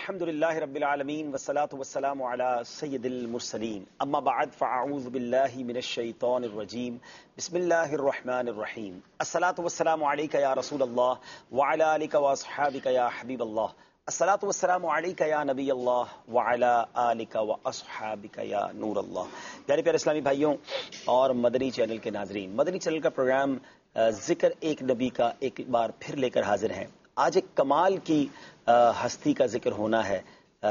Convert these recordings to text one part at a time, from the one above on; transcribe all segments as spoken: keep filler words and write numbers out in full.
الحمد للہ رب العالمین والصلاة والسلام علی سید المرسلین اما بعد فاعوذ باللہ من الشیطان الرجیم بسم اللہ الرحمن الرحیم الصلاة والسلام علیک یا رسول اللہ وعلی آلک واصحابک یا حبیب اللہ الصلاة والسلام علیک یا نبی اللہ وعلی آلک واصحابک یا نور اللہ۔ پیارے پیارے اسلامی بھائیوں اور مدنی چینل کے ناظرین، مدنی چینل کا پروگرام ذکر ایک نبی کا ایک بار پھر لے کر حاضر ہیں۔ آج ایک کمال کی ہستی کا ذکر ہونا ہے۔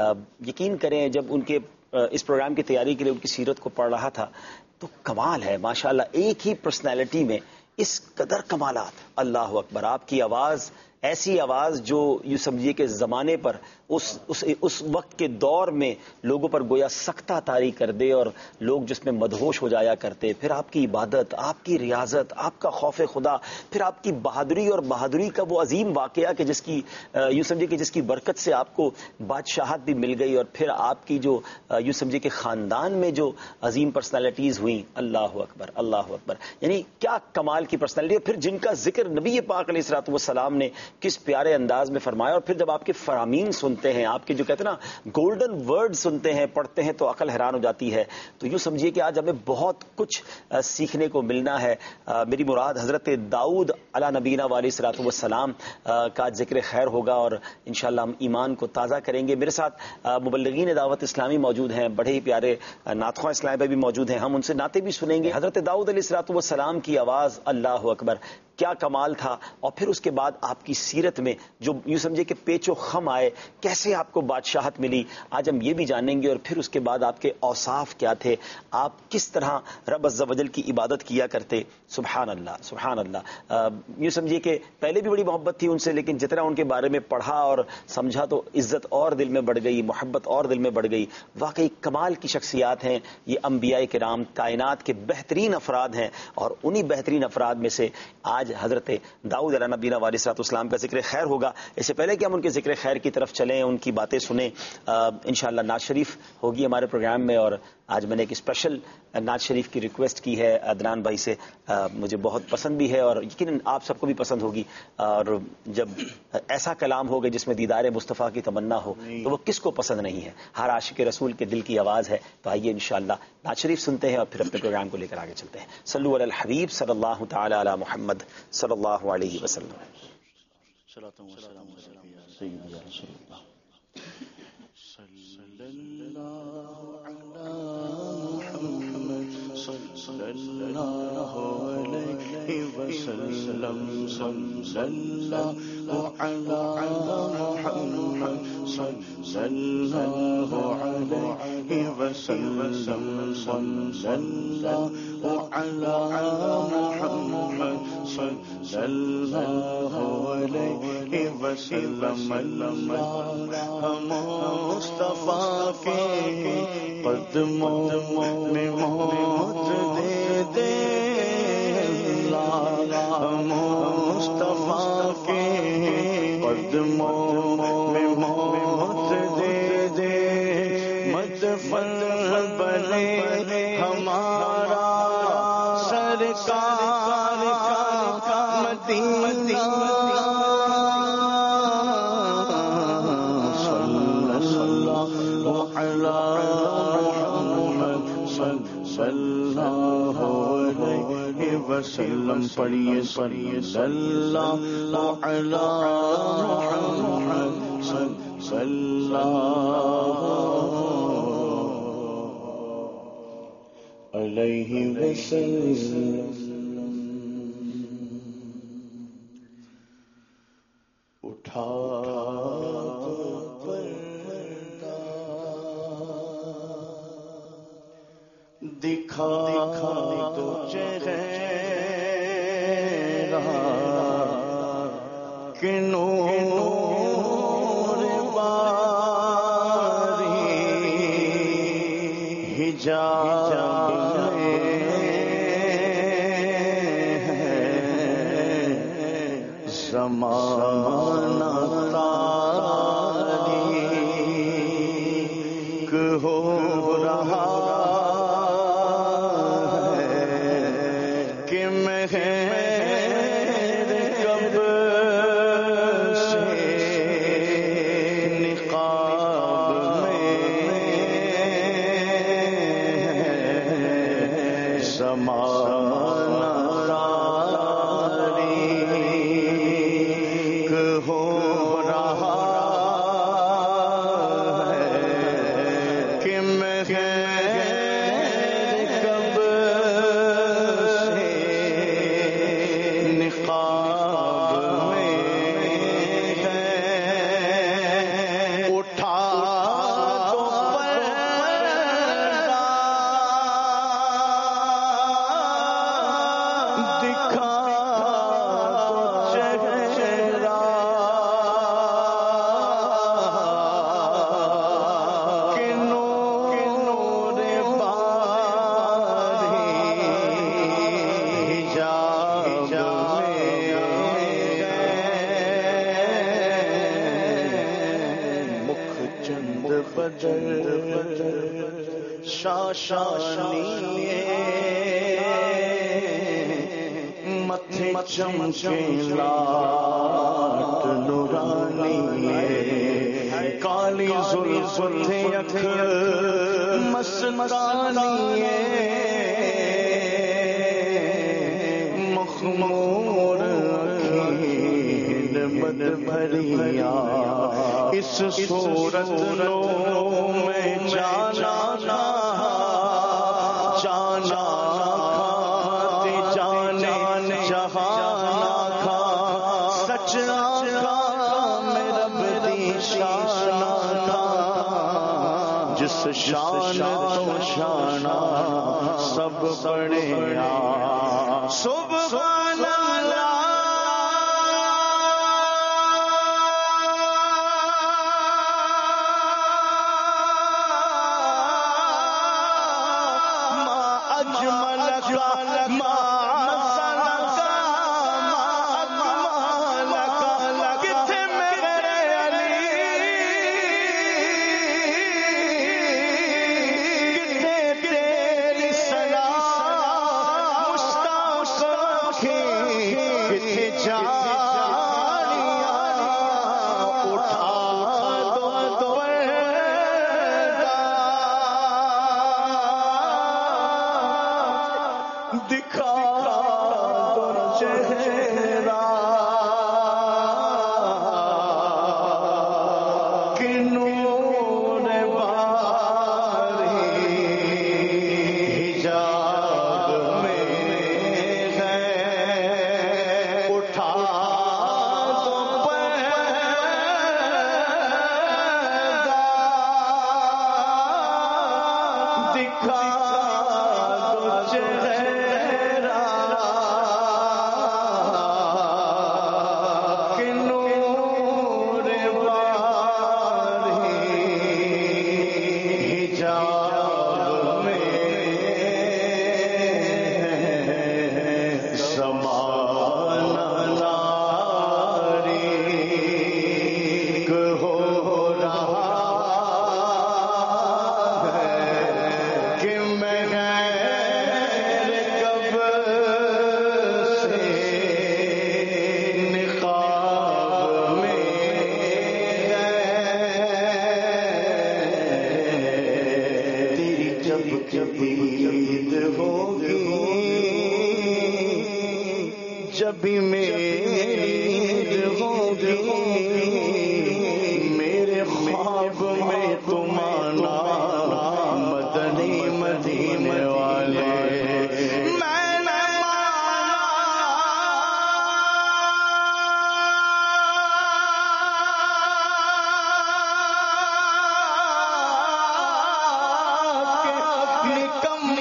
یقین کریں جب ان کے اس پروگرام کی تیاری کے لیے ان کی سیرت کو پڑھ رہا تھا تو کمال ہے ماشاءاللہ، ایک ہی پرسنالٹی میں اس قدر کمالات۔ اللہ اکبر، آپ کی آواز ایسی آواز جو یوں سمجھیے کہ زمانے پر اس اس اس وقت کے دور میں لوگوں پر گویا سکتہ طاری کر دے اور لوگ جس میں مدہوش ہو جایا کرتے۔ پھر آپ کی عبادت، آپ کی ریاضت، آپ کا خوف خدا، پھر آپ کی بہادری اور بہادری کا وہ عظیم واقعہ کہ جس کی یوں سمجھیے کہ جس کی برکت سے آپ کو بادشاہت بھی مل گئی، اور پھر آپ کی جو یوں سمجھیے کہ خاندان میں جو عظیم پرسنالٹیز ہوئیں۔ اللہ اکبر اللہ اکبر، یعنی کیا کمال کی پرسنالٹی، پھر جن کا ذکر نبی پاک علیہ الصلوۃ والسلام نے کس پیارے انداز میں فرمایا۔ اور پھر جب آپ کے فرامین سنتے ہیں، آپ کے جو کہتے ہیں نا گولڈن ورڈ سنتے ہیں، پڑھتے ہیں تو عقل حیران ہو جاتی ہے۔ تو یوں سمجھیے کہ آج ہمیں بہت کچھ سیکھنے کو ملنا ہے۔ میری مراد حضرت داؤد علی نبینا علیہ الصلوۃ والسلام کا ذکر خیر ہوگا، اور انشاءاللہ ہم ایمان کو تازہ کریں گے۔ میرے ساتھ مبلغین دعوت اسلامی موجود ہیں، بڑے ہی پیارے نعت خواں اسلامی بھائی بھی موجود ہیں، ہم ان سے نعتیں بھی سنیں گے۔ حضرت داؤد علیہ الصلوۃ والسلام کی آواز، اللہ اکبر، کیا کمال تھا۔ اور پھر اس کے بعد آپ کی سیرت میں جو یوں سمجھے کہ پیچ و خم آئے، کیسے آپ کو بادشاہت ملی، آج ہم یہ بھی جانیں گے۔ اور پھر اس کے بعد آپ کے اوصاف کیا تھے، آپ کس طرح رب عز و جل کی عبادت کیا کرتے۔ سبحان اللہ سبحان اللہ، یوں سمجھیے کہ پہلے بھی بڑی محبت تھی ان سے، لیکن جتنا ان کے بارے میں پڑھا اور سمجھا تو عزت اور دل میں بڑھ گئی، محبت اور دل میں بڑھ گئی۔ واقعی کمال کی شخصیات ہیں یہ انبیاء کرام، کائنات کے بہترین افراد ہیں، اور انہی بہترین افراد میں سے آج حضرت داؤد علیہ نبینا علیہ الصلوۃ والسلام کا ذکر خیر ہوگا۔ اس سے پہلے کہ ہم ان کے ذکر خیر کی طرف چلیں، ان کی باتیں سنیں، انشاءاللہ نعت شریف ہوگی ہمارے پروگرام میں۔ اور آج میں نے ایک اسپیشل نعت شریف کی ریکویسٹ کی ہے عدنان بھائی سے، مجھے بہت پسند بھی ہے اور یقیناً آپ سب کو بھی پسند ہوگی۔ اور جب ایسا کلام ہوگا جس میں دیدار مصطفیٰ کی تمنا ہو تو وہ کس کو پسند نہیں ہے، ہر عاشق رسول کے دل کی آواز ہے۔ تو آئیے انشاءاللہ نعت شریف سنتے ہیں اور پھر اپنے پروگرام کو لے کر آگے چلتے ہیں۔ صلو علی الحبیب صلی اللہ تعالی علی محمد صلی اللہ علیہ وسلم۔ صلی اللہ علیہ وسلم، صلی اللہ علی محمد صلی اللہ علیہ وسلم، صلی اللہ علی محمد صلی اللہ علیہ وسلم۔ اللہ مصطفیٰ کے قدموں میں موت دے دے، اللہ مصطفیٰ کے قدموں میں موت دے دے، مدفن بنے ہمارا سرکار کا مدینہ، صلی اللہ صلی اللہ علیہ وسلم۔ پڑھیے پڑھیے صلی اللہ علی محمد صلی اللہ علیہ وسلم۔ اٹھا دکھا تو چہرہ کہ نور باری حجاب زمانہ تاریک ہو رہا کب سے نقاب ہو رہا ہے کہ میں کب سے نقاب میں ہے اٹھا تو پردہ دکھا شاشانی متھے چمچے لاٹ نورانی کالی زلف اکھ مستانی مخمور اکھیں بد بھریا اس صورت نو میں جانا جانا کھاتے جانے جہانا کھا سچ آقا میں رب دی شان جس شان تو شانہ سب بڑے سبحان اللہ دکھا دو چہرہ کہ نور باری حجاب میں ہے اٹھا دو پردہ دکھا دو چہرہ جب میری ہوگی میرے خواب میں تم آنا مدنی مدینے والے میں نہ مانا کہ نکم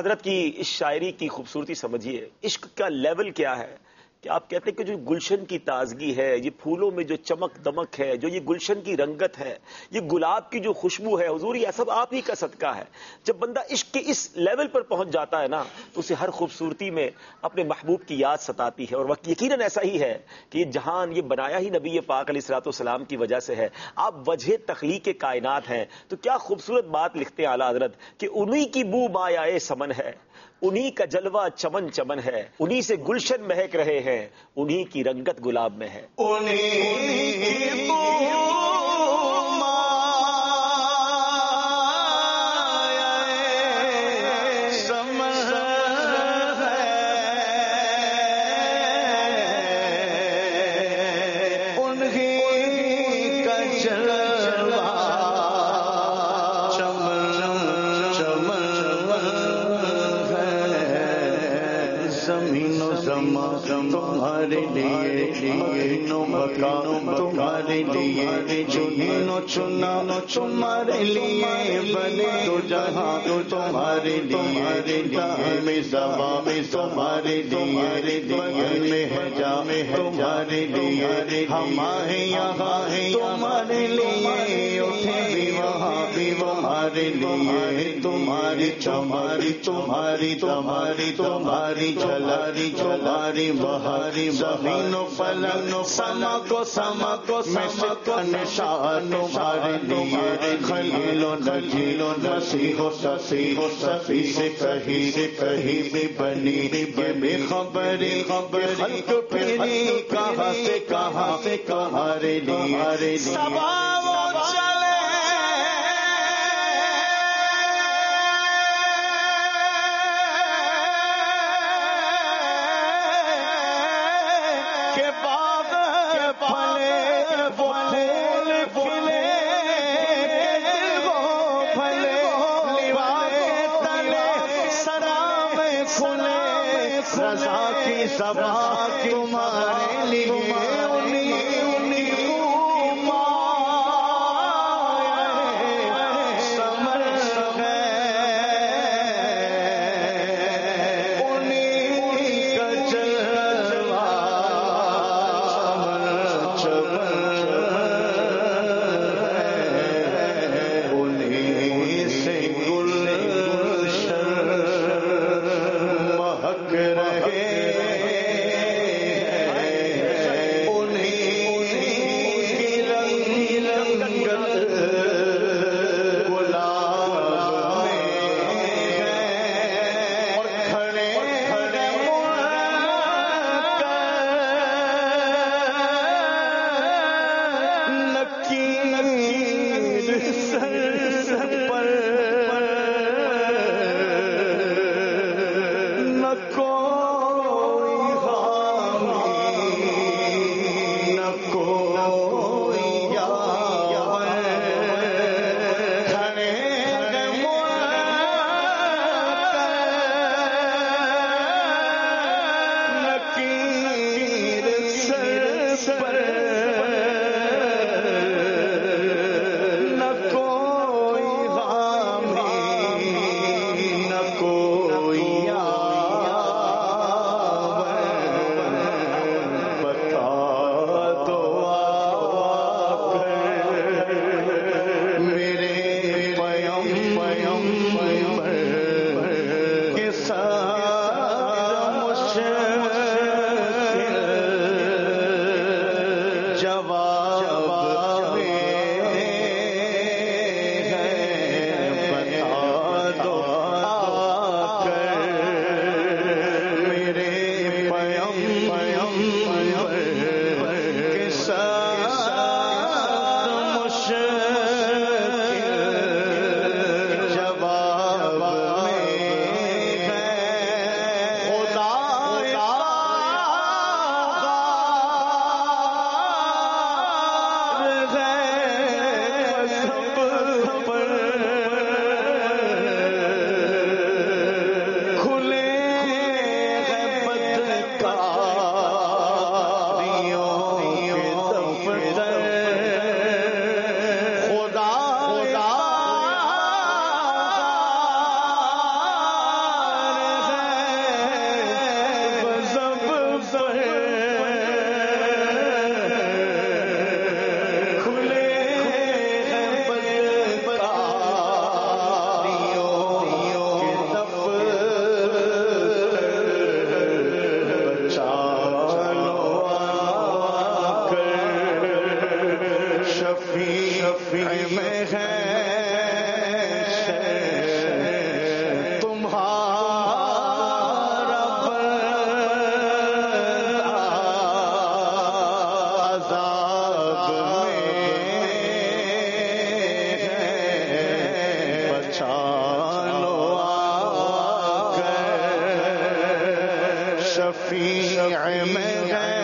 حضرت کی اس شاعری کی خوبصورتی سمجھیے، عشق کا لیول کیا ہے کہ آپ کہتے ہیں کہ جو گلشن کی تازگی ہے، یہ پھولوں میں جو چمک دمک ہے، جو یہ گلشن کی رنگت ہے، یہ گلاب کی جو خوشبو ہے، حضور یہ سب آپ ہی کا صدقہ ہے۔ جب بندہ عشق کے اس لیول پر پہنچ جاتا ہے نا تو اسے ہر خوبصورتی میں اپنے محبوب کی یاد ستاتی ہے، اور وقت یقیناً ایسا ہی ہے کہ یہ جہان یہ بنایا ہی نبی پاک علیہ الصلوۃ والسلام کی وجہ سے ہے۔ آپ وجہ تخلیق کائنات ہیں، تو کیا خوبصورت بات لکھتے ہیں اعلیٰ حضرت کہ انہی کی بو مایائے سمن ہے، انہی کا جلوہ چمن چمن ہے، انہی سے گلشن مہک رہے ہیں، انہی کی رنگت گلاب میں ہے۔ انہی بو تمہارے لیے مکینوں مکانوں تمہارے لیے چنینو چنا تمہارے لیے بنے دو جہاں تمہارے لیے دام زباں میں تمہارے لیے بغل میں ہے جامع تمہارے لیے ہمارے یہاں تمہارے لیے اٹھے بھی وہاں بھی تمہارے لیے تمہاری چماری تمہاری تمہاری تمہاری جلاری جلاری بہاری زمین و فلک سما کو سما کو سما کو نشان تمہارے لیے خلیل و نجیل و نصیح و سفی و سفی سے کہیں سے کہیں بھی بنی یہ بے خبری خبر خلق پھری کہاں سے کہاں سے کہارے لیے سبا وہ چلے سبا تمہارے لیے شفیع میں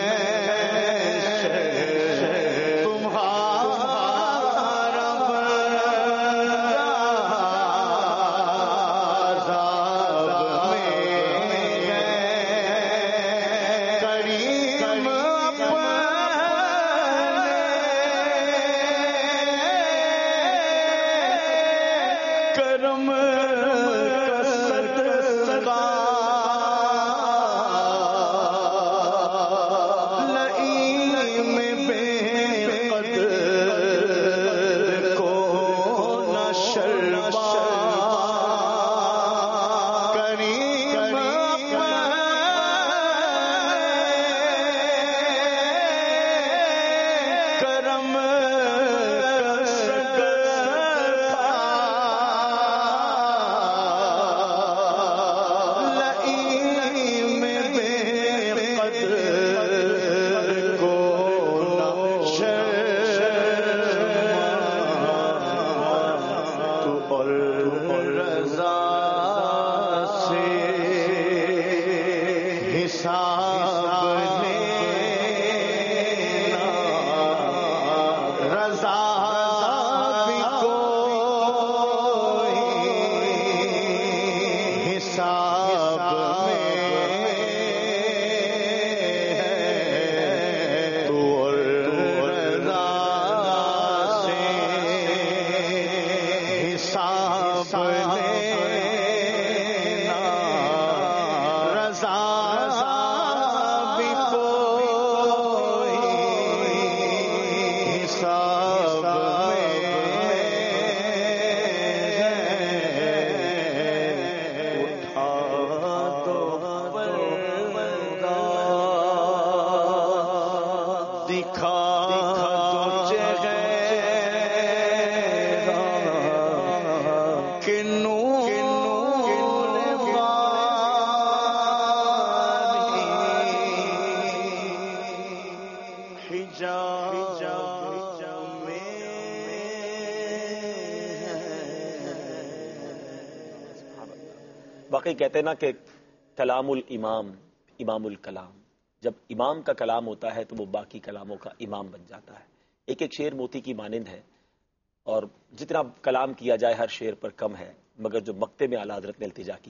واقعی کہتے ہیں نا کہ کلام الامام امام الکلام، جب امام کا کلام ہوتا ہے تو وہ باقی کلاموں کا امام بن جاتا ہے. ایک ایک شعر موتی کی مانند ہے، اور جتنا کلام کیا جائے ہر شعر پر کم ہے، مگر جو مقتے میں اعلیٰ حضرت نے التجا کی.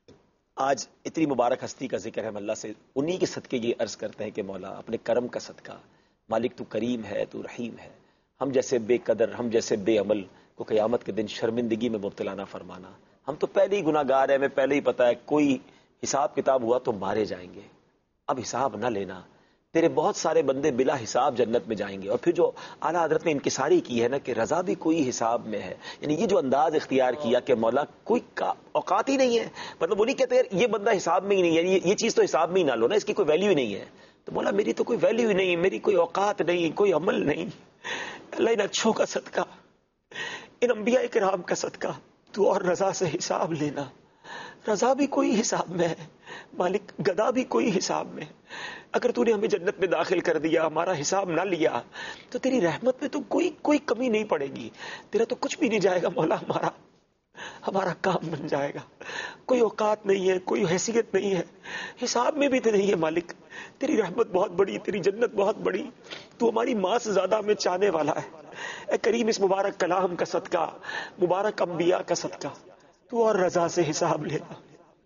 آج اتنی مبارک ہستی کا ذکر ہے، ہم اللہ سے انہی کے صدقے یہ عرض کرتے ہیں کہ مولا اپنے کرم کا صدقہ، مالک تو کریم ہے، تو رحیم ہے، ہم جیسے بے قدر، ہم جیسے بے عمل کو قیامت کے دن شرمندگی میں مبتلا نہ فرمانا. ہم تو پہلے ہی گناہ گار ہیں، ہمیں پہلے ہی پتا ہے کوئی حساب کتاب ہوا تو مارے جائیں گے، اب حساب نہ لینا، تیرے بہت سارے بندے بلا حساب جنت میں جائیں گے. اور پھر جو اعلیٰ حضرت نے انکساری کی ہے نا کہ رضا بھی کوئی حساب میں ہے، یعنی یہ جو انداز اختیار کیا کہ مولا کوئی اوقات ہی نہیں ہے، مطلب وہ نہیں کہتے یہ بندہ حساب میں ہی نہیں ہے، یہ چیز تو حساب میں ہی نہ لو نا، اس کی کوئی ویلیو ہی نہیں ہے. تو مولا میری تو کوئی ویلیو ہی نہیں، میری کوئی اوقات نہیں، کوئی عمل نہیں. اللہ ان اچھوں کا صدقہ، ان انبیاء کرام کا صدقہ تو اور رضا سے حساب لینا. رضا بھی کوئی حساب میں ہے مالک، گدا بھی کوئی حساب میں. اگر تو نے ہمیں جنت میں داخل کر دیا، ہمارا حساب نہ لیا، تو تیری رحمت میں تو کوئی کوئی کمی نہیں پڑے گی، تیرا تو کچھ بھی نہیں جائے گا مولا، ہمارا ہمارا کام بن جائے گا. کوئی اوقات نہیں ہے، کوئی حیثیت نہیں ہے، حساب میں بھی تو نہیں ہے مالک. تیری رحمت بہت بڑی، تیری جنت بہت بڑی، تو ہماری ماں سے زیادہ ہمیں چاہنے والا ہے. اے کریم اس مبارک کلام کا صدقہ، مبارک انبیاء کا صدقہ تو اور رضا سے حساب لینا.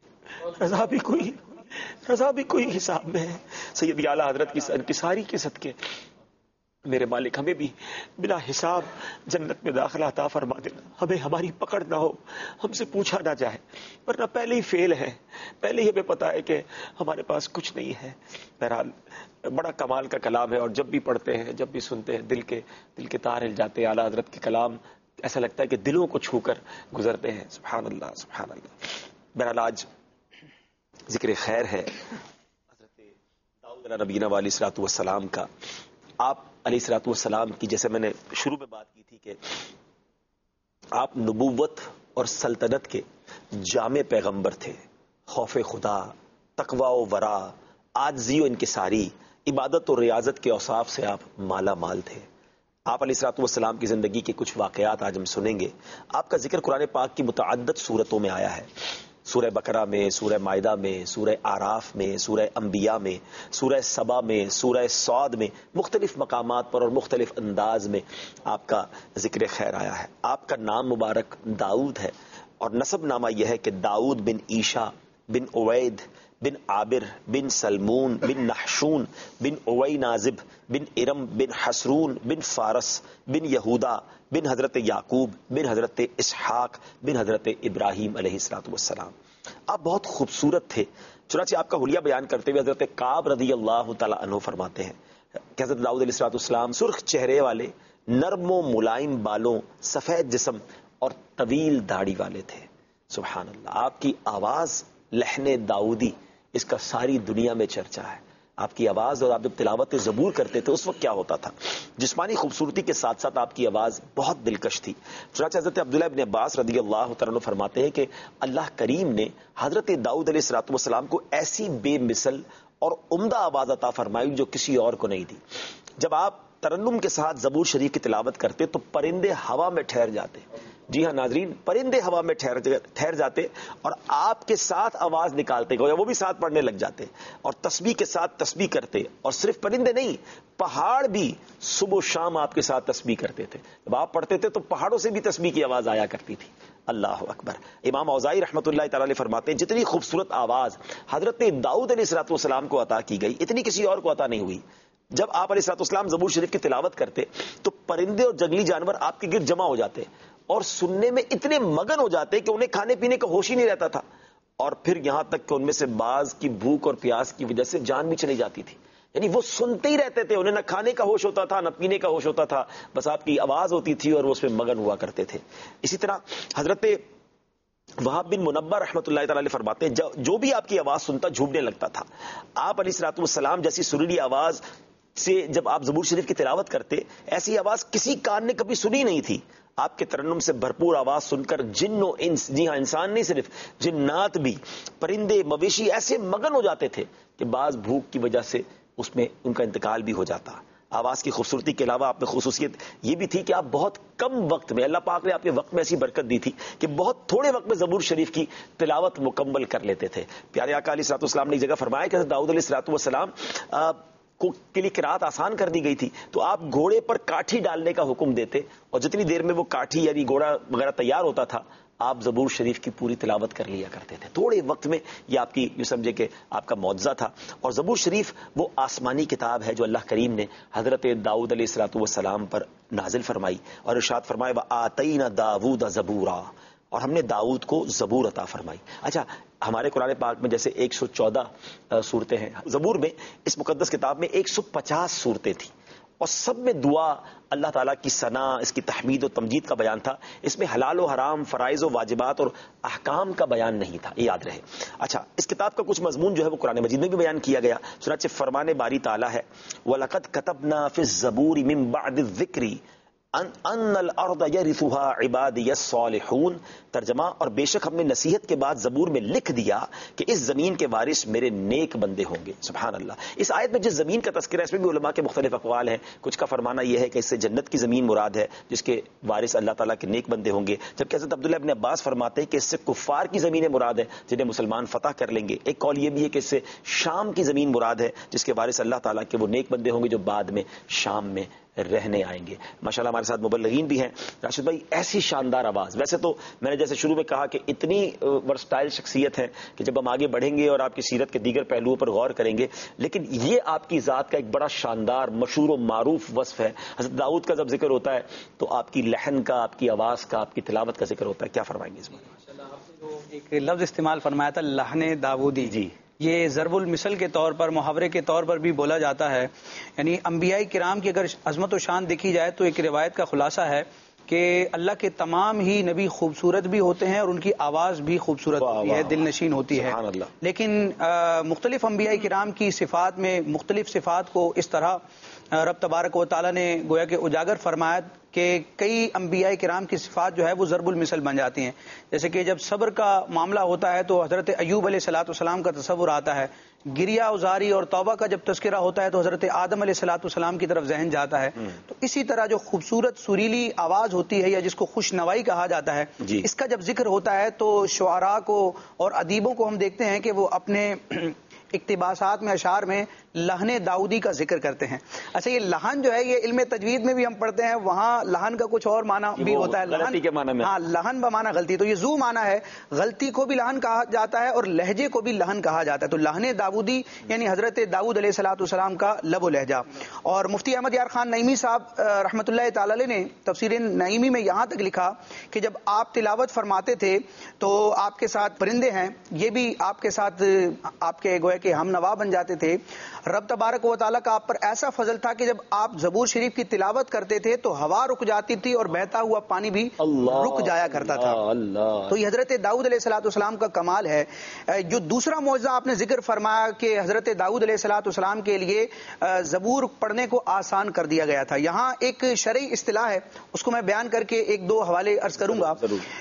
رضا بھی کوئی رضا بھی کوئی حساب میں ہے. سیدی اعلیٰ حضرت کی انکساری کے صدقے میرے مالک ہمیں بھی بلا حساب جنت میں داخلہ عطا فرما دینا. ہمیں ہماری پکڑ نہ ہو، ہم سے پوچھا نہ جائے، ورنہ پہلے ہی فیل ہے، پہلے ہی ہمیں پتا ہے کہ ہمارے پاس کچھ نہیں ہے. بہرحال بڑا کمال کا کلام ہے، اور جب بھی پڑھتے ہیں، جب بھی سنتے ہیں، دل کے دل کے تار ہل جاتے ہیں. اعلیٰ حضرت کے کلام ایسا لگتا ہے کہ دلوں کو چھو کر گزرتے ہیں. سبحان اللہ سبحان اللہ. بہرحال آج ذکر خیر ہے حضرت داؤد علیہ نبینا علیہ الصلوۃ والسلام کا. آپ علیہ الصلوۃ والسلام کی، جیسے میں نے شروع میں بات کی تھی کہ آپ نبوت اور سلطنت کے جامع پیغمبر تھے. خوف خدا، تقوی و ورع، عاجزی و انکساری، عبادت اور ریاضت کے اوصاف سے آپ مالا مال تھے. آپ علیہ الصلوۃ والسلام کی زندگی کے کچھ واقعات آج ہم سنیں گے. آپ کا ذکر قرآن پاک کی متعدد صورتوں میں آیا ہے. سورہ بقرہ میں، سورہ مائدہ میں، سورہ آراف میں، سورہ انبیاء میں، سورہ سبا میں، سورہ صاد میں، مختلف مقامات پر اور مختلف انداز میں آپ کا ذکر خیر آیا ہے. آپ کا نام مبارک داؤد ہے اور نسب نامہ یہ ہے کہ داؤد بن عیشا بن اوید بن عابر بن سلمون بن نحشون بن اوئی نازب بن ارم بن حسرون بن فارس بن یہودا بن حضرت یعقوب بن حضرت اسحاق بن حضرت ابراہیم علیہ الصلوۃ والسلام. آپ بہت خوبصورت تھے. چنانچہ آپ کا حلیہ بیان کرتے ہوئے حضرت کعب رضی اللہ تعالی عنہ فرماتے ہیں کہ حضرت داؤد علیہ الصلوۃ والسلام سرخ چہرے والے، نرم و ملائم بالوں، سفید جسم اور طویل داڑھی والے تھے. سبحان اللہ. آپ کی آواز لحن داؤدی، اس کا ساری دنیا میں چرچا ہے. آپ کی آواز، اور آپ جب تلاوت زبور کرتے تھے اس وقت کیا ہوتا تھا، جسمانی خوبصورتی کے ساتھ ساتھ آپ کی آواز بہت دلکش تھی. چنانچہ حضرت عبداللہ ابن عباس رضی اللہ تعالیٰ عنہ فرماتے ہیں کہ اللہ کریم نے حضرت داؤد علیہ الصلوۃ والسلام کو ایسی بے مثل اور عمدہ آواز عطا فرمائی جو کسی اور کو نہیں دی. جب آپ ترنم کے ساتھ زبور شریف کی تلاوت کرتے تو پرندے ہوا میں ٹھہر جاتے. جی ہاں ناظرین، پرندے ہوا میں ٹھہر ٹھہر جاتے اور آپ کے ساتھ آواز نکالتے گویا وہ بھی ساتھ پڑھنے لگ جاتے اور تسبیح کے ساتھ تسبیح کرتے. اور صرف پرندے نہیں، پہاڑ بھی صبح و شام آپ کے ساتھ تسبیح کرتے تھے. جب آپ پڑھتے تھے تو پہاڑوں سے بھی تسبیح کی آواز آیا کرتی تھی. اللہ اکبر. امام اوزاعی رحمۃ اللہ تعالی علیہ فرماتے ہیں جتنی خوبصورت آواز حضرت داؤد علیہ الصلوۃ والسلام کو عطا کی گئی اتنی کسی اور کو عطا نہیں ہوئی. جب آپ علیہ الصلوۃ والسلام زبور شریف کی تلاوت کرتے تو پرندے اور جنگلی جانور آپ کے گرد جمع ہو جاتے اور سننے میں اتنے مگن ہو جاتے کہ انہیں کھانے پینے کا ہوش ہی نہیں رہتا تھا. اور پھر یہاں تک کہ ان میں سے بعض کی بھوک اور پیاس کی وجہ سے جان بھی چلی جاتی تھی. یعنی وہ سنتے ہی رہتے تھے، انہیں نہ کھانے کا ہوش ہوتا تھا نہ پینے کا ہوش ہوتا تھا، بس آپ کی آواز ہوتی تھی اور وہ اس میں مگن ہوا کرتے تھے. اسی طرح حضرت وہاب بن منبہ رحمۃ اللہ تعالی علیہ فرماتے ہیں جو بھی آپ کی آواز سنتا جھومنے لگتا تھا. آپ علیہ الصلوۃ والسلام جیسی سریلی آواز سے جب آپ زبور شریف کی تلاوت کرتے، ایسی آواز کسی کان نے کبھی سنی نہیں تھی. آپ کے ترنم سے بھرپور آواز سن کر جن و انس، جی ہاں انسان نہیں صرف جنات بھی، پرندے مویشی ایسے مگن ہو جاتے تھے کہ بعض بھوک کی وجہ سے اس میں ان کا انتقال بھی ہو جاتا. آواز کی خوبصورتی کے علاوہ آپ میں خصوصیت یہ بھی تھی کہ آپ بہت کم وقت میں، اللہ پاک نے آپ کے وقت میں ایسی برکت دی تھی کہ بہت تھوڑے وقت میں زبور شریف کی تلاوت مکمل کر لیتے تھے. پیارے آقا علیہ الصلوۃ والسلام نے ایک جگہ فرمایا کہ داؤد علیہ الصلوۃ والسلام کو کے لیے قرات آسان کر دی گئی تھی تو آپ گھوڑے پر کاٹھی ڈالنے کا حکم دیتے اور جتنی دیر میں وہ کاٹھی یعنی گھوڑا وغیرہ تیار ہوتا تھا آپ زبور شریف کی پوری تلاوت کر لیا کرتے تھے تھوڑے وقت میں. یہ آپ کی یوں سمجھے کہ آپ کا معجزہ تھا. اور زبور شریف وہ آسمانی کتاب ہے جو اللہ کریم نے حضرت داؤد علیہ الصلوۃ والسلام پر نازل فرمائی اور ارشاد فرمائے وآتینا داؤد زبورا، اور ہم نے داؤد کو زبور عطا فرمائی. اچھا، ہمارے قرآن پاک میں جیسے ایک سو چودہ صورتیں ہیں، زبور میں اس مقدس کتاب میں ایک سو پچاس صورتیں تھیں اور سب میں دعا، اللہ تعالیٰ کی ثنا، اس کی تحمید و تمجید کا بیان تھا. اس میں حلال و حرام، فرائض و واجبات اور احکام کا بیان نہیں تھا، یہ یاد رہے. اچھا، اس کتاب کا کچھ مضمون جو ہے وہ قرآن مجید میں بھی بیان کیا گیا. چنانچہ فرمان باری تعالیٰ ہے وَلَقَدْ كَتَبْنَا فِي الزَّبُورِ مِن بَعْدِ الذِّكْرِ ان الارض يرثها عبادی الصالحون. ترجمہ، اور بے شک ہم نے نصیحت کے بعد زبور میں لکھ دیا کہ اس زمین کے وارث میرے نیک بندے ہوں گے. سبحان اللہ. اس آیت میں جس زمین کا تذکرہ ہے اس میں بھی علماء کے مختلف اقوال ہیں. کچھ کا فرمانا یہ ہے کہ اس سے جنت کی زمین مراد ہے جس کے وارث اللہ تعالیٰ کے نیک بندے ہوں گے، جبکہ حضرت عبداللہ ابن عباس فرماتے ہیں کہ اس سے کفار کی زمینیں مراد ہے جنہیں مسلمان فتح کر لیں گے. ایک قول یہ بھی ہے کہ اس سے شام کی زمین مراد ہے جس کے وارث اللہ تعالیٰ کے وہ نیک بندے ہوں گے جو بعد میں شام میں رہنے آئیں گے. ماشاءاللہ ہمارے ساتھ مبلغین بھی ہیں. راشد بھائی، ایسی شاندار آواز، ویسے تو میں نے جیسے شروع میں کہا کہ اتنی ورسٹائل شخصیت ہے کہ جب ہم آگے بڑھیں گے اور آپ کی سیرت کے دیگر پہلوؤں پر غور کریں گے، لیکن یہ آپ کی ذات کا ایک بڑا شاندار مشہور و معروف وصف ہے. حضرت داؤد کا جب ذکر ہوتا ہے تو آپ کی لحن کا، آپ کی آواز کا، آپ کی تلاوت کا ذکر ہوتا ہے. کیا فرمائیں گے اس میں؟ ایک لفظ استعمال فرمایا تھا لحن داؤدی. جی، یہ ضرب المثل کے طور پر، محاورے کے طور پر بھی بولا جاتا ہے. یعنی انبیاء کرام کی اگر عظمت و شان دیکھی جائے تو ایک روایت کا خلاصہ ہے کہ اللہ کے تمام ہی نبی خوبصورت بھی ہوتے ہیں اور ان کی آواز بھی خوبصورت ہوتی ہے، دل نشین ہوتی ہے. لیکن مختلف انبیاء کرام کی صفات میں مختلف صفات کو اس طرح رب تبارک و تعالیٰ نے گویا کہ اجاگر فرمایا کہ کئی انبیاء کرام کی صفات جو ہے وہ ضرب المثل بن جاتی ہیں. جیسے کہ جب صبر کا معاملہ ہوتا ہے تو حضرت ایوب علیہ الصلوۃ والسلام کا تصور آتا ہے. گریا ازاری اور توبہ کا جب تذکرہ ہوتا ہے تو حضرت آدم علیہ الصلوۃ والسلام کی طرف ذہن جاتا ہے. تو اسی طرح جو خوبصورت سریلی آواز ہوتی ہے یا جس کو خوش نوائی کہا جاتا ہے جی. اس کا جب ذکر ہوتا ہے تو شعراء کو اور ادیبوں کو ہم دیکھتے ہیں کہ وہ اپنے اقتباسات میں اشعار میں لہن داؤدی کا ذکر کرتے ہیں. اچھا یہ لہن جو ہے یہ علم تجوید میں بھی ہم پڑھتے ہیں, وہاں لہن کا کچھ اور معنی بھی ہوتا ہے. غلطی کے معنی میں ہاں لہن بمعنی غلطی, تو یہ زو معنی ہے. غلطی کو بھی لہن کہا جاتا ہے اور لہجے کو بھی لہن کہا جاتا ہے. تو لہن داؤدی یعنی حضرت داؤد علیہ الصلوۃ والسلام کا لب و لہجہ. اور مفتی احمد یار خان نعیمی صاحب رحمۃ اللہ تعالی علیہ نے تفسیر نعیمی میں یہاں تک لکھا کہ جب آپ تلاوت فرماتے تھے تو آپ کے ساتھ پرندے ہیں یہ بھی آپ کے ساتھ آپ کے گویا کہ ہم نوا بن جاتے تھے. رب تبارک و تعالیٰ کا آپ پر ایسا فضل تھا کہ جب آپ زبور شریف کی تلاوت کرتے تھے تو ہوا رک جاتی تھی اور بہتا ہوا پانی بھی رک جایا کرتا تھا. تو یہ حضرت داؤد علیہ الصلوۃ والسلام کا کمال ہے. جو دوسرا معجزہ آپ نے ذکر فرمایا کہ حضرت داؤد علیہ الصلوۃ والسلام کے لیے زبور پڑھنے کو آسان کر دیا گیا تھا. یہاں ایک شرعی اصطلاح ہے, اس کو میں بیان کر کے ایک دو حوالے عرض کروں گا.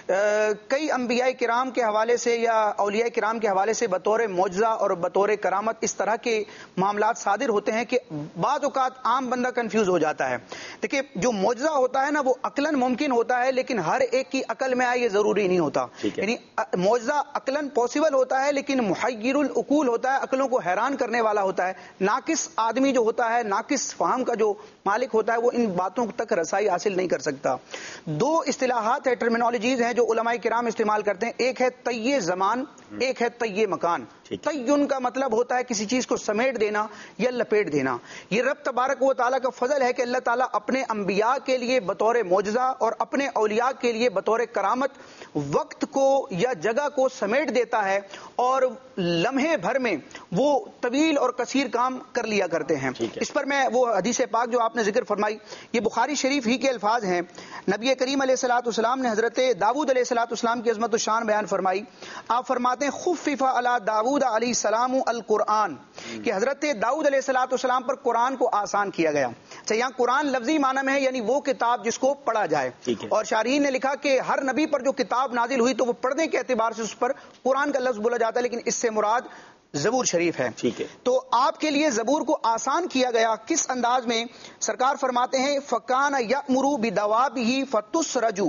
کئی انبیاء کرام کے حوالے سے یا اولیاء کرام کے حوالے سے بطور معجزہ اور بطور کرامت اس طرح کے معاملات صادر ہوتے ہیں کہ بعض اوقات عام بندہ کنفیوز ہو جاتا ہے. دیکھیں جو معجزہ ہوتا ہے نا وہ عقلاً ممکن ہوتا ہے لیکن ہر ایک کی عقل میں آئے یہ ضروری نہیں ہوتا. یعنی معجزہ عقلاً پاسبل ہوتا ہے لیکن محیر العقول ہوتا ہے, عقلوں کو حیران کرنے والا ہوتا ہے. ناقص آدمی جو ہوتا ہے, ناقص فہم کا جو مالک ہوتا ہے وہ ان باتوں تک رسائی حاصل نہیں کر سکتا. دو اصطلاحات ہے, ٹرمینالوجیز ہیں جو علماء کرام استعمال کرتے ہیں. ایک ہے طی زمان, ایک ہے طی مکان. تیّن کا مطلب ہوتا ہے کسی چیز کو سمیٹ دینا یا لپیٹ دینا. یہ رب تبارک و تعالیٰ کا فضل ہے کہ اللہ تعالیٰ اپنے انبیاء کے لیے بطور معجزہ اور اپنے اولیاء کے لیے بطور کرامت وقت کو یا جگہ کو سمیٹ دیتا ہے اور لمحے بھر میں وہ طویل اور کثیر کام کر لیا کرتے ہیں. اس پر میں وہ حدیث پاک جو آپ نے ذکر فرمائی یہ بخاری شریف ہی کے الفاظ ہیں. نبی کریم علیہ الصلوۃ والسلام نے حضرت داؤد علیہ الصلوۃ والسلام کی عظمت و شان بیان فرمائی. آپ فرماتے ہیں خفف علی داؤد علیہ السلام القرآن, کہ حضرت داؤد علیہ الصلوۃ والسلام پر قرآن کو آسان کیا گیا. اچھا یہاں قرآن لفظی معنی میں ہے یعنی وہ کتاب جس کو پڑھا جائے. اور شارحین نے لکھا کہ ہر نبی پر جو کتاب نازل ہوئی تو وہ پڑھنے کے اعتبار سے اس پر قرآن کا لفظ بولا جاتا ہے, لیکن اس سے مراد زبور شریف ہے. تو آپ کے لیے زبور کو آسان کیا گیا. کس انداز میں؟ سرکار فرماتے ہیں فکان یأمر بدوابہ فتسرج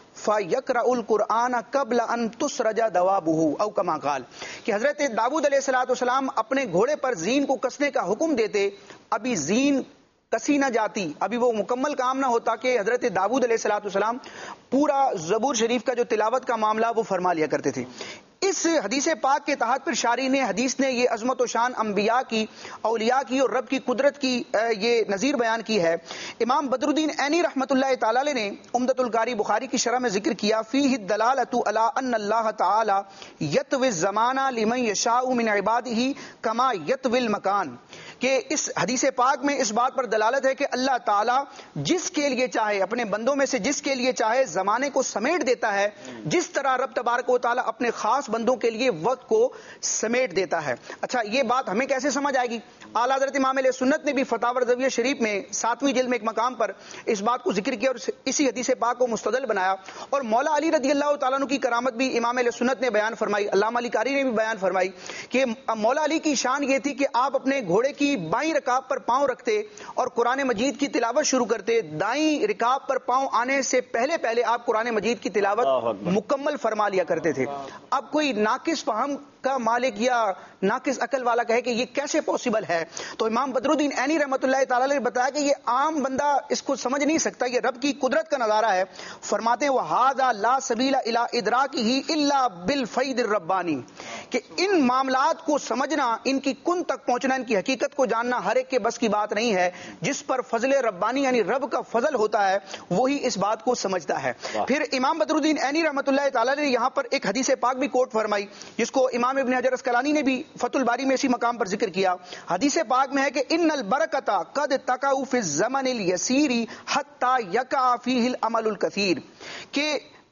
فیقرأ القرآن قبل ان تسرج دوابہ او کما قال, کہ حضرت داؤد علیہ الصلوۃ والسلام اپنے گھوڑے پر زین کو کسنے کا حکم دیتے, ابھی زین کسی نہ جاتی, ابھی وہ مکمل کام نہ ہوتا کہ حضرت داؤد علیہ الصلوۃ والسلام پورا زبور شریف کا جو تلاوت کا معاملہ وہ فرما لیا کرتے تھے. اس حدیث پاک کے تحت پھر شارح نے حدیث نے یہ عظمت و شان انبیاء کی, اولیاء کی اور رب کی قدرت کی یہ نظیر بیان کی ہے. امام بدر الدین عینی رحمۃ اللہ تعالی علیہ نے عمدۃ القاری بخاری کی شرح میں ذکر کیا فیہ الدلالۃ علی ان اللہ تعالی یطوی الزمان لمن یشاء من عبادہ کما یطوی المکان, کہ اس حدیث پاک میں اس بات پر دلالت ہے کہ اللہ تعالیٰ جس کے لیے چاہے, اپنے بندوں میں سے جس کے لیے چاہے زمانے کو سمیٹ دیتا ہے, جس طرح رب تبارک و تعالیٰ اپنے خاص بندوں کے لیے وقت کو سمیٹ دیتا ہے. اچھا یہ بات ہمیں کیسے سمجھ آئے گی؟ اعلیٰ حضرت امام علیہ سنت نے بھی فتاوی رضویہ شریف میں ساتویں جلد میں ایک مقام پر اس بات کو ذکر کیا اور اسی حدیث پاک کو مستدل بنایا. اور مولا علی رضی اللہ تعالیٰ عنہ کی کرامت بھی امام علیہ سنت نے بیان فرمائی, علامہ علی قاری نے بھی بیان فرمائی کہ مولا علی کی شان یہ تھی کہ آپ اپنے گھوڑے کی بائیں رکاب پر پاؤں رکھتے اور قرآن مجید کی تلاوت شروع کرتے. دائیں رکاب پر پاؤں آنے سے پہلے پہلے آپ قرآن مجید کی تلاوت مکمل فرما لیا کرتے تھے. اب کوئی ناقص فہم کا مالک یا ناقص عقل والا کہے کہ یہ کیسے پاسبل ہے, تو امام بدر الدین عینی رحمۃ اللہ تعالی نے بتایا کہ یہ عام بندہ اس کو سمجھ نہیں سکتا, یہ رب کی قدرت کا نظارہ ہے. فرماتے ہیں وَهَذَا لَا سَبِيلَ إِلَىٰ إِدْرَاكِهِ إِلَّا بِالْفَيْضِ الرَّبَّانِي, کہ ان معاملات کو سمجھنا, ان کی کن تک پہنچنا, ان کی حقیقت کو جاننا ہر ایک کے بس کی بات نہیں ہے. جس پر فضل ربانی یعنی رب کا فضل ہوتا ہے وہی اس بات کو سمجھتا ہے. پھر امام بدر الدین عینی رحمۃ اللہ تعالی نے یہاں پر ایک حدیث پاک بھی کوٹ فرمائی جس کو امام ابن حجر اسقلانی نے بھی فتح الباری میں اسی مقام پر ذکر کیا. حدیث پاک میں ہے کہ ان البرکۃ قد تقع فی الزمن الیسیر حتی یقع فیہ العمل الکثیر, کہ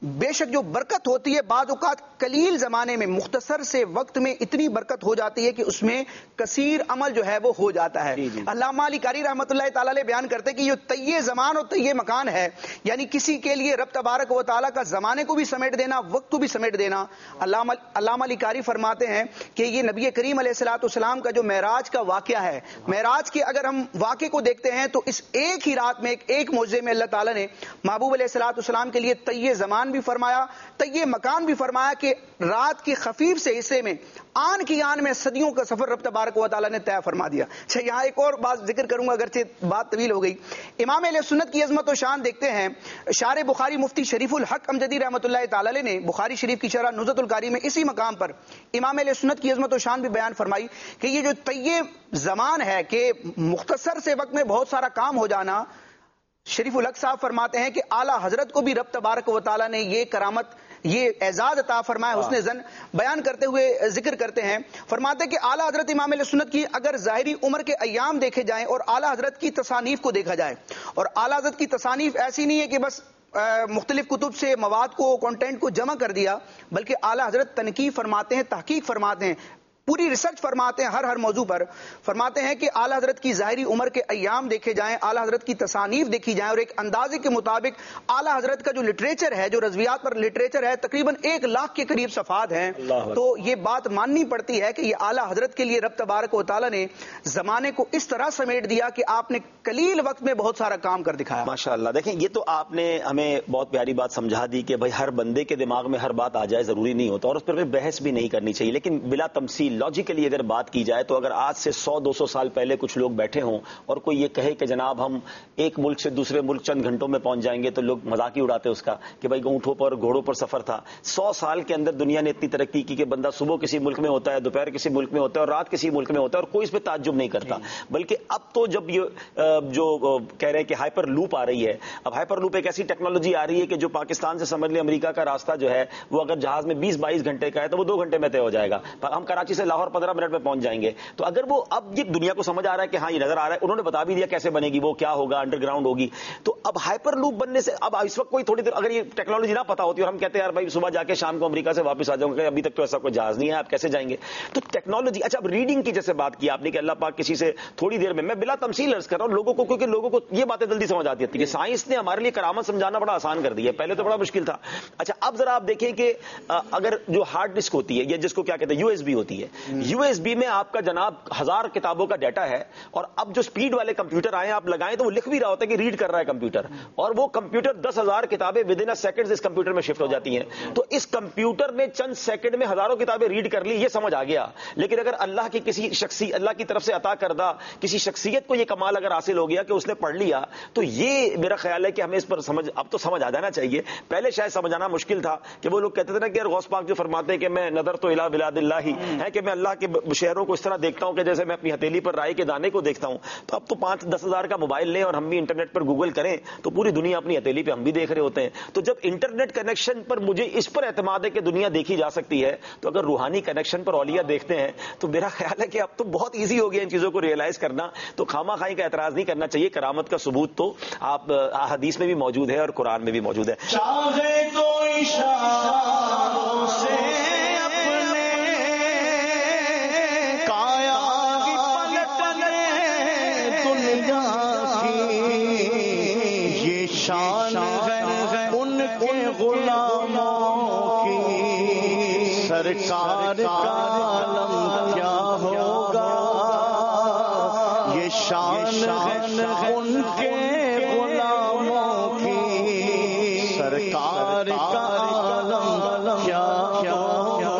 بے شک جو برکت ہوتی ہے بعض اوقات قلیل زمانے میں مختصر سے وقت میں اتنی برکت ہو جاتی ہے کہ اس میں کثیر عمل جو ہے وہ ہو جاتا ہے. علامہ علی قاری رحمۃ اللہ تعالی علیہ بیان کرتے ہیں کہ یہ طیب زمان اور طیب مکان ہے، یعنی کسی کے لیے رب تبارک و تعالیٰ کا زمانے کو بھی سمیٹ دینا، وقت کو بھی سمیٹ دینا. علامہ علامہ علی قاری فرماتے ہیں کہ یہ نبی کریم علیہ الصلوۃ والسلام کا جو معراج کا واقعہ ہے، معراج کے اگر ہم واقعے کو دیکھتے ہیں تو اس ایک ہی رات میں ایک ایک معجزے میں اللہ تعالیٰ نے محبوب علیہ الصلوۃ والسلام کے لیے طیب زمان بھی فرمایا، طیب مکان بھی فرمایا کہ رات کے خفیف سے حصے میں آن کی آن میں صدیوں کا سفر رب تبارک و تعالیٰ نے طے فرما دیا. اچھا یہاں ایک اور بات ذکر کروں گا اگرچہ بات طویل ہو گئی. امام اہل سنت کی عظمت و شان دیکھتے ہیں، شارح بخاری مفتی شریف الحق امجدی رحمۃ اللہ تعالی علیہ نے بخاری شریف کی شرح نزہۃ القاری میں اسی مقام پر امام اہل سنت کی عظمت و شان بھی بیان فرمائی کہ یہ جو طیب زمان ہے کہ مختصر سے وقت میں بہت سارا کام ہو جانا، شریف الحق صاحب فرماتے ہیں کہ اعلیٰ حضرت کو بھی رب تبارک و تعالیٰ نے یہ کرامت، یہ اعزاز عطا فرمایا. حسن زن بیان کرتے ہوئے ذکر کرتے ہیں، فرماتے ہیں کہ اعلیٰ حضرت امام علیہ سنت کی اگر ظاہری عمر کے ایام دیکھے جائیں اور اعلیٰ حضرت کی تصانیف کو دیکھا جائے، اور اعلیٰ حضرت کی تصانیف ایسی نہیں ہے کہ بس مختلف کتب سے مواد کو، کنٹینٹ کو جمع کر دیا، بلکہ اعلیٰ حضرت تنقیح فرماتے ہیں، تحقیق فرماتے ہیں، پوری ریسرچ فرماتے ہیں ہر ہر موضوع پر. فرماتے ہیں کہ اعلیٰ حضرت کی ظاہری عمر کے ایام دیکھے جائیں، اعلیٰ حضرت کی تصانیف دیکھی جائیں، اور ایک اندازے کے مطابق اعلیٰ حضرت کا جو لٹریچر ہے، جو رضویات پر لٹریچر ہے، تقریباً ایک لاکھ کے قریب صفحات ہیں. تو یہ بات ماننی پڑتی ہے کہ یہ اعلیٰ حضرت کے لیے رب تبارک و تعالیٰ نے زمانے کو اس طرح سمیٹ دیا کہ آپ نے قلیل وقت میں بہت سارا کام کر دکھایا. ماشاء اللہ. دیکھیں یہ تو آپ نے ہمیں بہت پیاری بات سمجھا دی کہ بھائی ہر بندے کے دماغ میں ہر بات آ جائے ضروری نہیں ہوتا، اور اس پر بحث بھی نہیں کرنی چاہیے. لیکن بلا تمثیل لاجیکلی اگر بات کی جائے تو اگر آج سے سو دو سو سال پہلے کچھ لوگ بیٹھے ہوں اور کوئی یہ کہے کہ جناب ہم ایک ملک سے دوسرے ملک چند گھنٹوں میں پہنچ جائیں گے، تو لوگ مذاق ہی اڑاتے اس کا کہ بھائی اونٹوں پر گھوڑوں پر سفر تھا. سو سال کے اندر دنیا نے اتنی ترقی کی کہ بندہ صبح کسی ملک میں ہوتا ہے، دوپہر کسی ملک میں ہوتا ہے، اور رات کسی ملک میں ہوتا ہے، اور کوئی اس پہ تعجب نہیں کرتا. بلکہ اب تو جب یہ جو کہہ رہے ہیں کہ ہائپر لوپ آ رہی ہے، اب ہائپر لوپ ایک ایسی ٹیکنالوجی آ رہی ہے کہ جو پاکستان سے سمجھ لیں امریکہ کا راستہ جو ہے وہ اگر جہاز میں بیس بائیس گھنٹے کا ہے تو وہ دو گھنٹے میں طے ہو جائے گا. ہم کراچی سے لاہور پندرہ منٹ میں پہنچ جائیں گے. تو اگر وہ اب یہ دنیا کو سمجھ آ رہا ہے کہ ہاں یہ نظر آ رہا ہے، انہوں نے بتا بھی دیا کیسے بنے گی، وہ کیا ہوگا، انڈر گراؤنڈ ہوگی. تو اب ہائپر لوپ بننے سے اب اس وقت کوئی تھوڑی دیر اگر یہ ٹیکنالوجی نہ پتا ہوتی اور ہم کہتے ہیں یار بھائی صبح جا کے شام کو امریکہ سے واپس آ جاؤں گا، ابھی تک تو ایسا کوئی جہاز نہیں ہے، آپ کیسے جائیں گے؟ تو ٹیکنالوجی. اچھا اب ریڈنگ کی جیسے بات کی آپ نے کہ اللہ پاک کسی سے تھوڑی دیر میں، میں بلا تمثیل عرض کر رہا ہوں لوگوں کو، کیونکہ لوگوں کو یہ باتیں جلدی سمجھ آتی تھی کہ سائنس نے ہمارے لیے کرامت سمجھانا بڑا آسان کر دیا ہے، پہلے تو بڑا مشکل تھا. اچھا اب ذرا آپ دیکھیں کہ اگر جو ہارڈ ڈسک ہوتی ہے یا جس کو کیا کہتے ہیں یو ایس بی ہوتی ہے، یو ایس بی میں آپ کا جناب ہزار کتابوں کا ڈیٹا ہے، اور اب جو سپیڈ والے کمپیوٹر آئے ہیں آپ لگائیں تو وہ لکھ بھی رہا ہوتا ہے کہ ریڈ کر رہا ہے کمپیوٹر، اور وہ کمپیوٹر دس ہزار کتابیں ود ان اے سیکنڈ اس کمپیوٹر میں شفٹ ہو جاتی ہیں. تو اس کمپیوٹر نے چند سیکنڈ میں ہزاروں کتابیں ریڈ کر لی، یہ سمجھ آ گیا. لیکن اگر اللہ کی کسی شخصی اللہ کی طرف سے عطا کردہ کسی شخصیت کو یہ کمال اگر حاصل ہو گیا کہ اس نے پڑھ لیا، تو یہ میرا خیال ہے کہ ہمیں اس پر سمجھ اب تو سمجھ آ جانا چاہیے. پہلے شاید سمجھانا مشکل تھا کہ وہ لوگ کہتے تھے نا کہ یار غوث پاک جو فرماتے ہیں کہ میں نظر تو الہ بلاد اللہ ہی ہے، کہ میں اللہ کے شہروں کو اس طرح دیکھتا ہوں کہ جیسے میں اپنی ہتھیلی پر رائے کے دانے کو دیکھتا ہوں. تو اب تو پانچ دس ہزار کا موبائل لیں اور ہم بھی انٹرنیٹ پر گوگل کریں تو پوری دنیا اپنی ہتھیلی پہ ہم بھی دیکھ رہے ہوتے ہیں. تو جب انٹرنیٹ کنیکشن پر مجھے اس پر اعتماد ہے کہ دنیا دیکھی جا سکتی ہے، تو اگر روحانی کنیکشن پر اولیاء دیکھتے ہیں تو میرا خیال ہے کہ اب تو بہت ایزی ہو گیا ان چیزوں کو ریئلائز کرنا. تو خامہ خائی کا اعتراض نہیں کرنا چاہیے. کرامت کا ثبوت تو آپ حدیث میں بھی موجود ہے اور قرآن میں بھی موجود ہے. چاہے تو اشاروں سے اپنے کایا پلٹنے دنیا کی، یہ شان ہے ان کے غلاموں کی، سرکار کا عالم کیا ہوگا. یہ شان ہے ان کے غلاموں کی، سرکار کا عالم کیا ہوگا.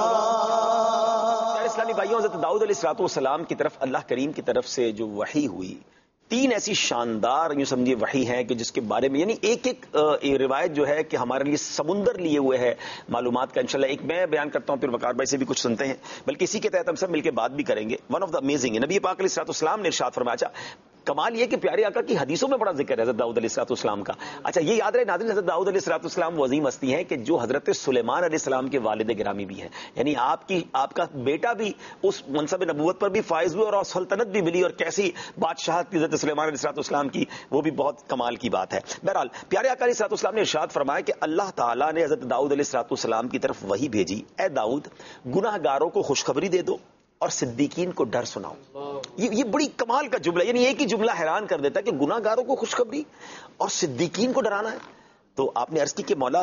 اسلامی بھائیوں، حضرت داؤد علیہ الصلوۃ والسلام کی طرف اللہ کریم کی طرف سے جو وحی ہوئی، تین ایسی شاندار یوں سمجھیے وحی ہیں کہ جس کے بارے میں یعنی ایک ایک روایت جو ہے کہ ہمارے لیے سمندر لیے ہوئے ہے معلومات کا. انشاءاللہ ایک میں بیان کرتا ہوں، پھر وقار بھائی سے بھی کچھ سنتے ہیں، بلکہ اسی کے تحت ہم سب مل کے بات بھی کریں گے. ون آف دا امیزنگ نبی پاک علیہ الصلوۃ والسلام نے ارشاد فرمایا. کمال یہ کہ پیارے آقا کی حدیثوں میں بڑا ذکر ہے حضرت داؤد علیہ الصلوۃ والسلام کا. اچھا یہ یاد رہے ناظرین، حضرت داؤد علیہ الصلوۃ والسلام وہ عظیم ہستی ہیں کہ جو حضرت سلیمان علیہ السلام کے والد گرامی بھی ہیں. یعنی آپ کی آپ کا بیٹا بھی اس منصب نبوت پر بھی فائز ہوئے اور سلطنت بھی ملی، اور کیسی بادشاہت کی حضرت سلیمان علیہ الصلوۃ والسلام کی، وہ بھی بہت کمال کی بات ہے. بہرحال پیارے آقا علیہ الصلوۃ والسلام نے ارشاد فرمایا کہ اللہ تعالیٰ نے حضرت داؤد علیہ الصلوۃ والسلام کی طرف وحی بھیجی، اے داؤد گناہ گاروں کو خوشخبری دے دو اور صدیقین کو ڈر سناؤ. یہ یہ بڑی کمال کا جملہ، یعنی ایک ہی جملہ حیران کر دیتا ہے کہ گناہ گاروں کو خوشخبری اور صدیقین کو ڈرانا ہے. تو آپ نے عرض کی کہ مولا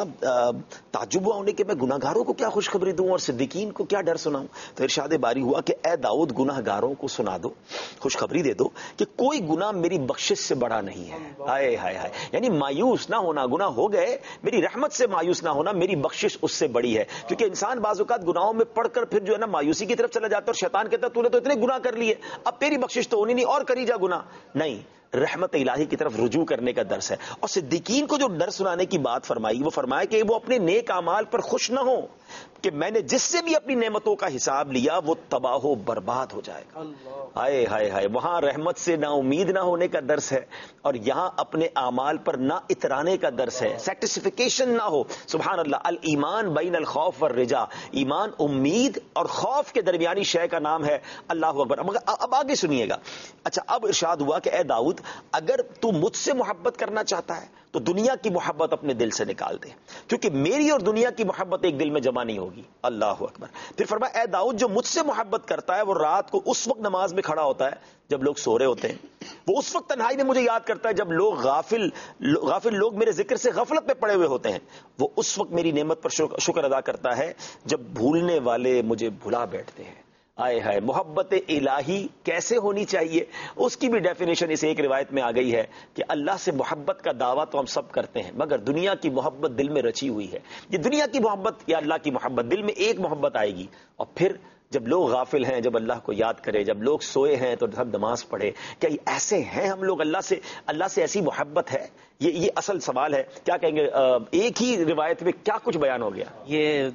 تعجب ہوا انہیں کہ میں گناہ گاروں کو کیا خوشخبری دوں اور صدیقین کو کیا ڈر سناؤں. تو ارشاد باری ہوا کہ اے داؤد گناہ گاروں کو سنا دو، خوشخبری دے دو کہ کوئی گناہ میری بخشش سے بڑا نہیں ہے. ہائے ہائے ہائے، یعنی مایوس نہ ہونا، گناہ ہو گئے میری رحمت سے مایوس نہ ہونا، میری بخشش اس سے بڑی ہے. کیونکہ انسان بعض اوقات گناہوں میں پڑھ کر پھر جو ہے نا مایوسی کی طرف چلا جاتا ہے، اور شیطان کہتا ہے تو نے تو اتنے گناہ کر لیے، اب تیری بخشش تو ہونی نہیں، اور کری جا گناہ. نہیں، رحمت الہی کی طرف رجوع کرنے کا درس ہے. اور صدیقین کو جو ڈر سنانے کی بات فرمائی، وہ فرمایا کہ وہ اپنے نیک اعمال پر خوش نہ ہوں کہ میں نے جس سے بھی اپنی نعمتوں کا حساب لیا وہ تباہ و برباد ہو جائے گا. ہائے ہائے ہائے، وہاں رحمت سے نا امید نہ ہونے کا درس ہے، اور یہاں اپنے اعمال پر نہ اترانے کا درس ہے، سیٹسفیکیشن نہ ہو. سبحان اللہ، الایمان بین الخوف والرجا، ایمان امید اور خوف کے درمیانی شے کا نام ہے. اللہ اکبر. اب آگے سنیے گا. اچھا اب ارشاد ہوا کہ اے داؤد اگر تو مجھ سے محبت کرنا چاہتا ہے تو دنیا کی محبت اپنے دل سے نکال دے، کیونکہ میری اور دنیا کی محبت ایک دل میں جمع نہیں ہوگی. اللہ اکبر. پھر فرمایا اے داؤد جو مجھ سے محبت کرتا ہے وہ رات کو اس وقت نماز میں کھڑا ہوتا ہے جب لوگ سو رہے ہوتے ہیں، وہ اس وقت تنہائی میں مجھے یاد کرتا ہے جب لوگ غافل غافل لوگ میرے ذکر سے غفلت میں پڑے ہوئے ہوتے ہیں، وہ اس وقت میری نعمت پر شکر ادا کرتا ہے جب بھولنے والے مجھے بھلا بیٹھتے ہیں. آئے ہائے، محبت الہی کیسے ہونی چاہیے اس کی بھی ڈیفینیشن اس ایک روایت میں آ گئی ہے کہ اللہ سے محبت کا دعویٰ تو ہم سب کرتے ہیں، مگر دنیا کی محبت دل میں رچی ہوئی ہے. یہ دنیا کی محبت یا اللہ کی محبت، دل میں ایک محبت آئے گی، اور پھر جب لوگ غافل ہیں، جب اللہ کو یاد کرے، جب لوگ سوئے ہیں تو سب نماز پڑھے. کیا ایسے ہیں ہم لوگ؟ اللہ سے اللہ سے ایسی محبت ہے؟ یہ یہ اصل سوال ہے. کیا کہیں گے؟ ایک ہی روایت میں کیا کچھ بیان ہو گیا. یہ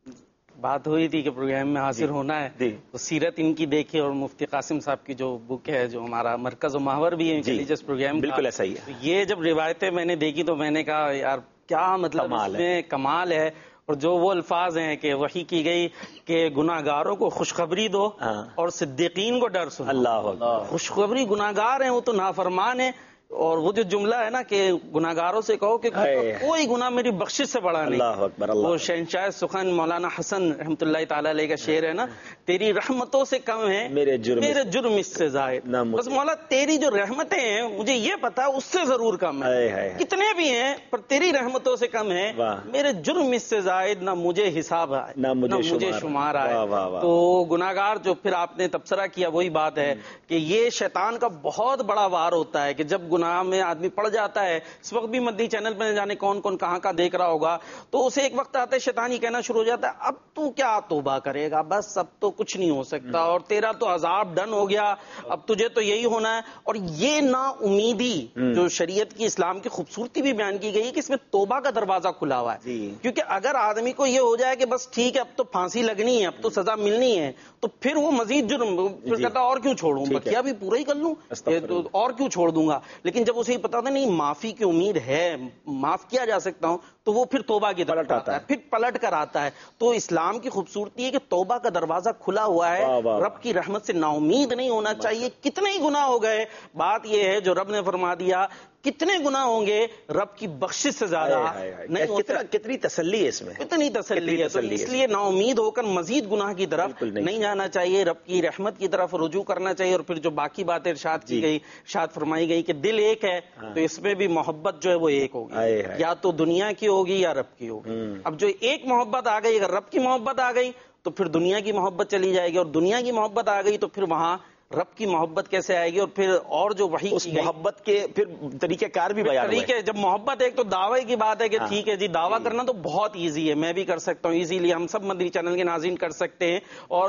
بات ہوئی تھی کہ پروگرام میں حاضر ہونا ہے، تو سیرت ان کی دیکھی، اور مفتی قاسم صاحب کی جو بک ہے جو ہمارا مرکز و محور بھی ہے ریلیجس پروگرام، بالکل ایسا ہی ہے. یہ جب روایتیں میں نے دیکھی تو میں نے کہا یار کیا مطلب اس میں کمال ہے. اور جو وہ الفاظ ہیں کہ وحی کی گئی کہ گناہ گاروں کو خوشخبری دو اور صدیقین کو ڈر سنو. اللہ، خوشخبری گناہ گار ہیں وہ تو نافرمان ہیں، اور وہ جو جملہ ہے نا کہ گناہ گاروں سے کہو کہ کوئی گناہ میری بخشش سے بڑا نہیں. اللہ اکبر. وہ شہنشاہ سخن مولانا حسن رحمۃ اللہ تعالی علیہ کا شعر ہے نا، تیری رحمتوں سے کم ہے میرے جرم میرے جرم اس سے زائد. بس مولا تیری جو رحمتیں ہیں مجھے یہ پتا اس سے ضرور کم ہے، کتنے بھی ہیں پر تیری رحمتوں سے کم ہے، میرے جرم اس سے زائد نہ مجھے حساب آئے نہ مجھے شمار آئے. تو گناہ گار جو پھر آپ نے تبصرہ کیا وہی بات ہے کہ یہ شیطان کا بہت بڑا وار ہوتا ہے کہ جب گناہ میں آدمی پڑ جاتا ہے. اس وقت بھی مدنی چینل پہ نہ جانے کون کون کہاں کا دیکھ رہا ہوگا، تو اسے ایک وقت آتا ہے شیطان ہی کہنا شروع ہو جاتا ہے اب تو کیا توبہ کرے گا، بس اب تو کچھ نہیں ہو سکتا، اور تیرا تو عذاب ڈن ہو گیا، اب تجھے تو یہی ہونا ہے. اور یہ نا امیدی جو شریعت کی اسلام کی خوبصورتی بھی بیان کی گئی کہ اس میں توبہ کا دروازہ کھلا ہوا ہے. کیونکہ اگر آدمی کو یہ ہو جائے کہ بس ٹھیک ہے اب تو پھانسی لگنی ہے، اب تو سزا ملنی ہے، تو پھر وہ مزید جرم پھر کہتا اور کیوں چھوڑوں، بقیہ بھی پورا ہی کر لوں اور کیوں چھوڑ دوں گا. لیکن جب اسے پتا تھا نہیں معافی کی امید ہے، معاف کیا جا سکتا ہوں، تو وہ پھر توبہ کی طرف آتا ہے، پھر پلٹ کر آتا ہے. تو اسلام کی خوبصورتی ہے کہ توبہ کا دروازہ کھلا ہوا ہے، رب کی رحمت سے نا امید نہیں ہونا چاہیے. کتنے ہی گناہ ہو گئے، بات یہ ہے جو رب نے فرما دیا کتنے گناہ ہوں گے رب کی بخشش سے زیادہ نہیں. کتنی تسلی ہے اس میں، کتنی تسلی ہے. تو اس لیے نا امید ہو کر مزید گناہ کی طرف نہیں جانا چاہیے، رب کی رحمت کی طرف رجوع کرنا چاہیے. اور پھر جو باقی باتیں ارشاد کی گئی، ارشاد فرمائی گئی کہ دل ایک ہے تو اس میں بھی محبت جو ہے وہ ایک ہوگی، یا تو دنیا کی ہوگی یا رب کی ہوگی. اب جو ایک محبت آ گئی، اگر رب کی محبت آ گئی تو پھر دنیا کی محبت چلی جائے گی، اور دنیا کی محبت آ گئی تو پھر وہاں رب کی محبت کیسے آئے گی. اور پھر اور جو وحی اس محبت کے پھر طریقہ کار بھی بیان ہوئے. طریقے جب محبت ایک تو دعوے کی بات ہے کہ ٹھیک ہے جی دعویٰ کرنا تو بہت ایزی ہے، میں بھی کر سکتا ہوں ایزیلی، ہم سب مدنی چینل کے ناظرین کر سکتے ہیں. اور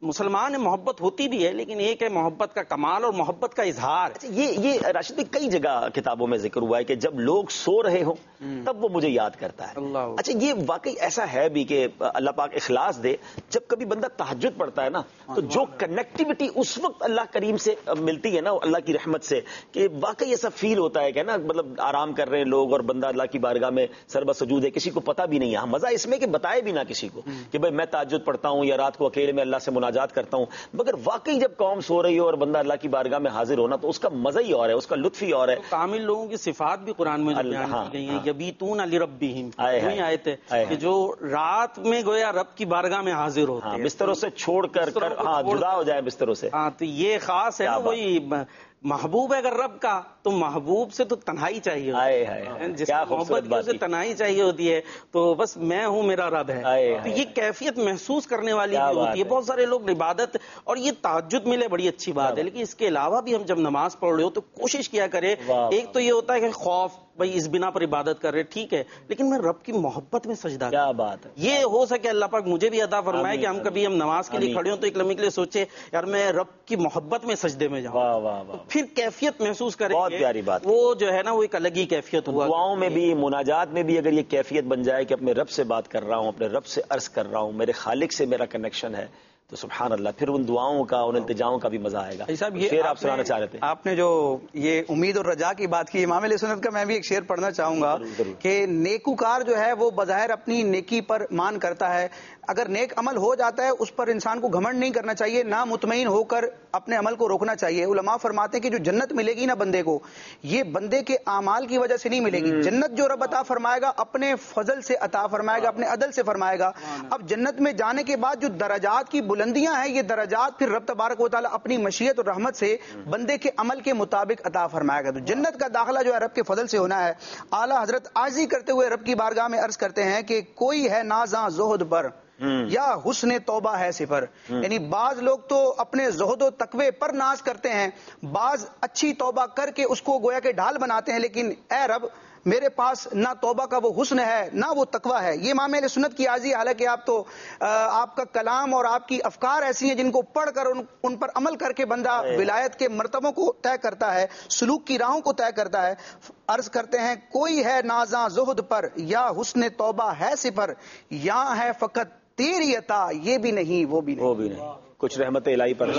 مسلمان محبت ہوتی بھی ہے، لیکن ایک ہے محبت کا کمال اور محبت کا اظہار. اچھا یہ یہ راشد بھائی کئی جگہ کتابوں میں ذکر ہوا ہے کہ جب لوگ سو رہے ہوں تب وہ مجھے یاد کرتا ہے. اللہ. اچھا یہ واقعی ایسا ہے بھی کہ اللہ پاک اخلاص دے، جب کبھی بندہ تہجد پڑھتا ہے نا تو جو کنیکٹیوٹی اس وقت اللہ کریم سے ملتی ہے نا، اللہ کی رحمت سے، کہ واقعی ایسا فیل ہوتا ہے کہ نا مطلب آرام کر رہے ہیں لوگ اور بندہ اللہ کی بارگاہ میں سربہ سجود ہے، کسی کو پتہ بھی نہیں ہے. مزہ اس میں کہ بتائے بھی نہ کسی کو کہ بھائی میں تہجد پڑھتا ہوں یا رات کو اکیلے میں اللہ سے مناجات کرتا ہوں، مگر واقعی جب قوم سو رہی ہو اور بندہ اللہ کی بارگاہ میں حاضر ہونا تو اس کا مزہ ہی اور ہے، اس کا لطف ہی اور ہے. کامل لوگوں کی صفات بھی قرآن میں جو بیان کی گئی ہیں، یبیتون لربہم، وہی آیت ہے کہ جو رات میں گویا رب کی بارگاہ میں حاضر ہوتے ہیں، بستروں سے چھوڑ کر ہاں جدا ہو جائے بستروں سے. ہاں تو یہ خاص ہے نا، وہی محبوب ہے اگر رب کا تو محبوب سے تو تنہائی چاہیے ہوتی ہے، جس کی محبت کی اسے تنہائی چاہیے ہوتی ہے، تو بس میں ہوں میرا رب ہے. تو یہ کیفیت محسوس کرنے والی بھی ہوتی ہے. بہت سارے لوگ عبادت اور یہ تہجد ملے بڑی اچھی بات ہے، لیکن اس کے علاوہ بھی ہم جب نماز پڑھ رہے ہو تو کوشش کیا کرے. ایک تو یہ ہوتا ہے کہ خوف، بھائی اس بنا پر عبادت کر رہے ٹھیک ہے، لیکن میں رب کی محبت میں سجدہ. کیا بات ہے. یہ ہو سکے اللہ پاک مجھے بھی عطا فرمائے کہ ہم کبھی ہم نماز کے لیے کھڑے ہوں تو ایک لمحے کے لیے سوچے یار میں رب کی محبت میں سجدے میں جاؤں، پھر کیفیت محسوس کریں. بہت پیاری بات. وہ جو ہے نا وہ ایک الگ ہی کیفیت ہوا. دعاؤں میں بھی، مناجات میں بھی اگر یہ کیفیت بن جائے کہ اپنے رب سے بات کر رہا ہوں، اپنے رب سے عرض کر رہا ہوں، میرے خالق سے میرا کنیکشن ہے، تو سبحان اللہ پھر ان دعاؤں کا، ان التجاؤں کا بھی مزہ آئے گا. شعر آپ سنانا چاہ رہے تھے. آپ نے جو یہ امید اور رجا کی بات کی، امام علیہ سنت کا میں بھی ایک شعر پڑھنا چاہوں گا کہ نیکوکار جو ہے وہ بظاہر اپنی نیکی پر مان کرتا ہے، اگر نیک عمل ہو جاتا ہے اس پر انسان کو گھمنڈ نہیں کرنا چاہیے، نہ مطمئن ہو کر اپنے عمل کو روکنا چاہیے. علماء فرماتے ہیں کہ جو جنت ملے گی نا بندے کو، یہ بندے کے اعمال کی وجہ سے نہیں ملے گی. جنت جو رب عطا فرمائے گا اپنے فضل سے عطا فرمائے گا، اپنے عدل سے فرمائے گا. اب جنت میں جانے کے بعد جو درجات کی بلندیاں ہیں، یہ درجات پھر رب تبارک و تعالیٰ اپنی مشیت اور رحمت سے بندے کے عمل کے مطابق عطا فرمائے گا. تو جنت کا داخلہ جو ہے رب کے فضل سے ہونا ہے. اعلیٰ حضرت عاجزی کرتے ہوئے رب کی بارگاہ میں عرض کرتے ہیں کہ کوئی ہے نازاں زہد پر یا حسن توبہ ہے صفر. یعنی بعض لوگ تو اپنے زہد و تقوی پر ناز کرتے ہیں، بعض اچھی توبہ کر کے اس کو گویا کہ ڈھال بناتے ہیں، لیکن اے رب میرے پاس نہ توبہ کا وہ حسن ہے نہ وہ تقوی ہے. یہ امام اہل سنت کی عاجزی، حالانکہ آپ تو آپ کا کلام اور آپ کی افکار ایسی ہیں جن کو پڑھ کر ان, ان پر عمل کر کے بندہ ولایت کے مرتبوں کو طے کرتا ہے، سلوک کی راہوں کو طے کرتا ہے. عرض کرتے ہیں کوئی ہے نازاں زہد پر یا حسن توبہ ہے صفر، یا ہے فقط تیری عطا یہ بھی نہیں وہ بھی نہیں. وہ بھی نہیں. کچھ رحمت الہی پر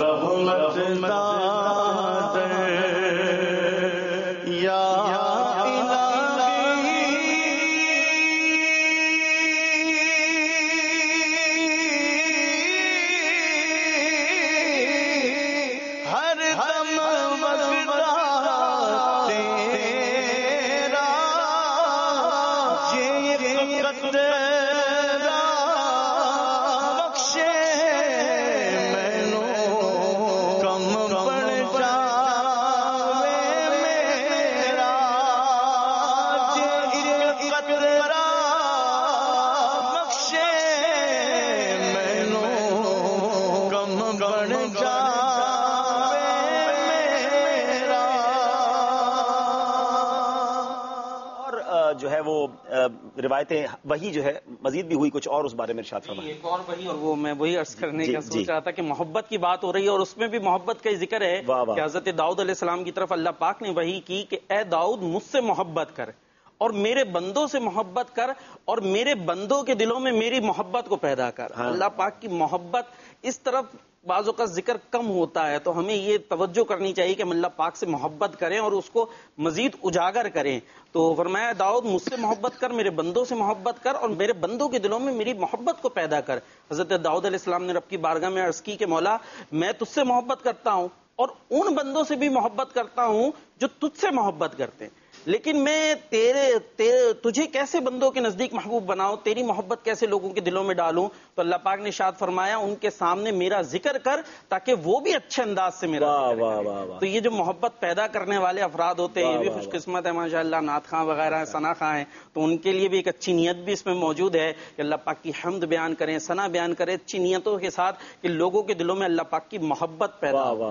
جو ہے وہ روایتیں وہی جو ہے مزید بھی ہوئی کچھ اور اس بارے میں ارشاد فرمائیں. ایک اور وہی، اور وہ میں وہی عرض کرنے کا سوچ رہا تھا کہ محبت کی بات ہو رہی ہے اور اس میں بھی محبت کا ذکر ہے کہ حضرت داؤد علیہ السلام کی طرف اللہ پاک نے وحی کی کہ اے داؤد مجھ سے محبت کر اور میرے بندوں سے محبت کر اور میرے بندوں کے دلوں میں میری محبت کو پیدا کر. اللہ پاک کی محبت اس طرف بعضوں کا ذکر کم ہوتا ہے، تو ہمیں یہ توجہ کرنی چاہیے کہ ہم اللہ پاک سے محبت کریں اور اس کو مزید اجاگر کریں. تو فرمایا داؤد مجھ سے محبت کر، میرے بندوں سے محبت کر اور میرے بندوں کے دلوں میں میری محبت کو پیدا کر. حضرت داؤد علیہ السلام نے رب کی بارگاہ میں عرض کی کہ مولا میں تجھ سے محبت کرتا ہوں اور ان بندوں سے بھی محبت کرتا ہوں جو تجھ سے محبت کرتے ہیں، لیکن میں تیرے, تیرے تجھے کیسے بندوں کے نزدیک محبوب بناؤں، تیری محبت کیسے لوگوں کے دلوں میں ڈالوں؟ تو اللہ پاک نے ارشاد فرمایا ان کے سامنے میرا ذکر کر تاکہ وہ بھی اچھے انداز سے میرا ذکر کریں. تو یہ جو محبت پیدا کرنے والے افراد ہوتے ہیں یہ بھی خوش قسمت ہے ماشاء اللہ. نعت خاں وغیرہ ہیں، ثنا خاں ہیں، تو ان کے لیے بھی ایک اچھی نیت بھی اس میں موجود ہے کہ اللہ پاک کی حمد بیان کریں، ثنا بیان کریں اچھی نیتوں کے ساتھ کہ لوگوں کے دلوں میں اللہ پاک کی محبت پیدا ہو.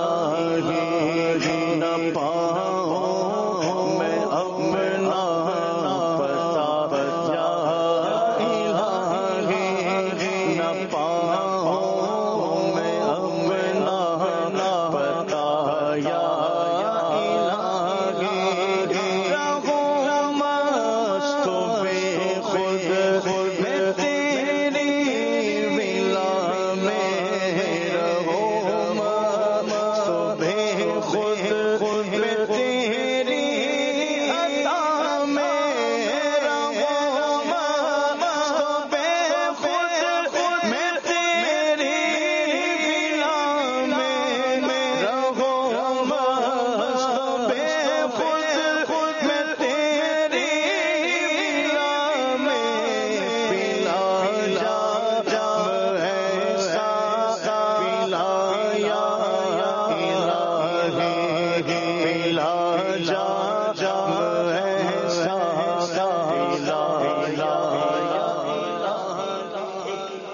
میں اپنا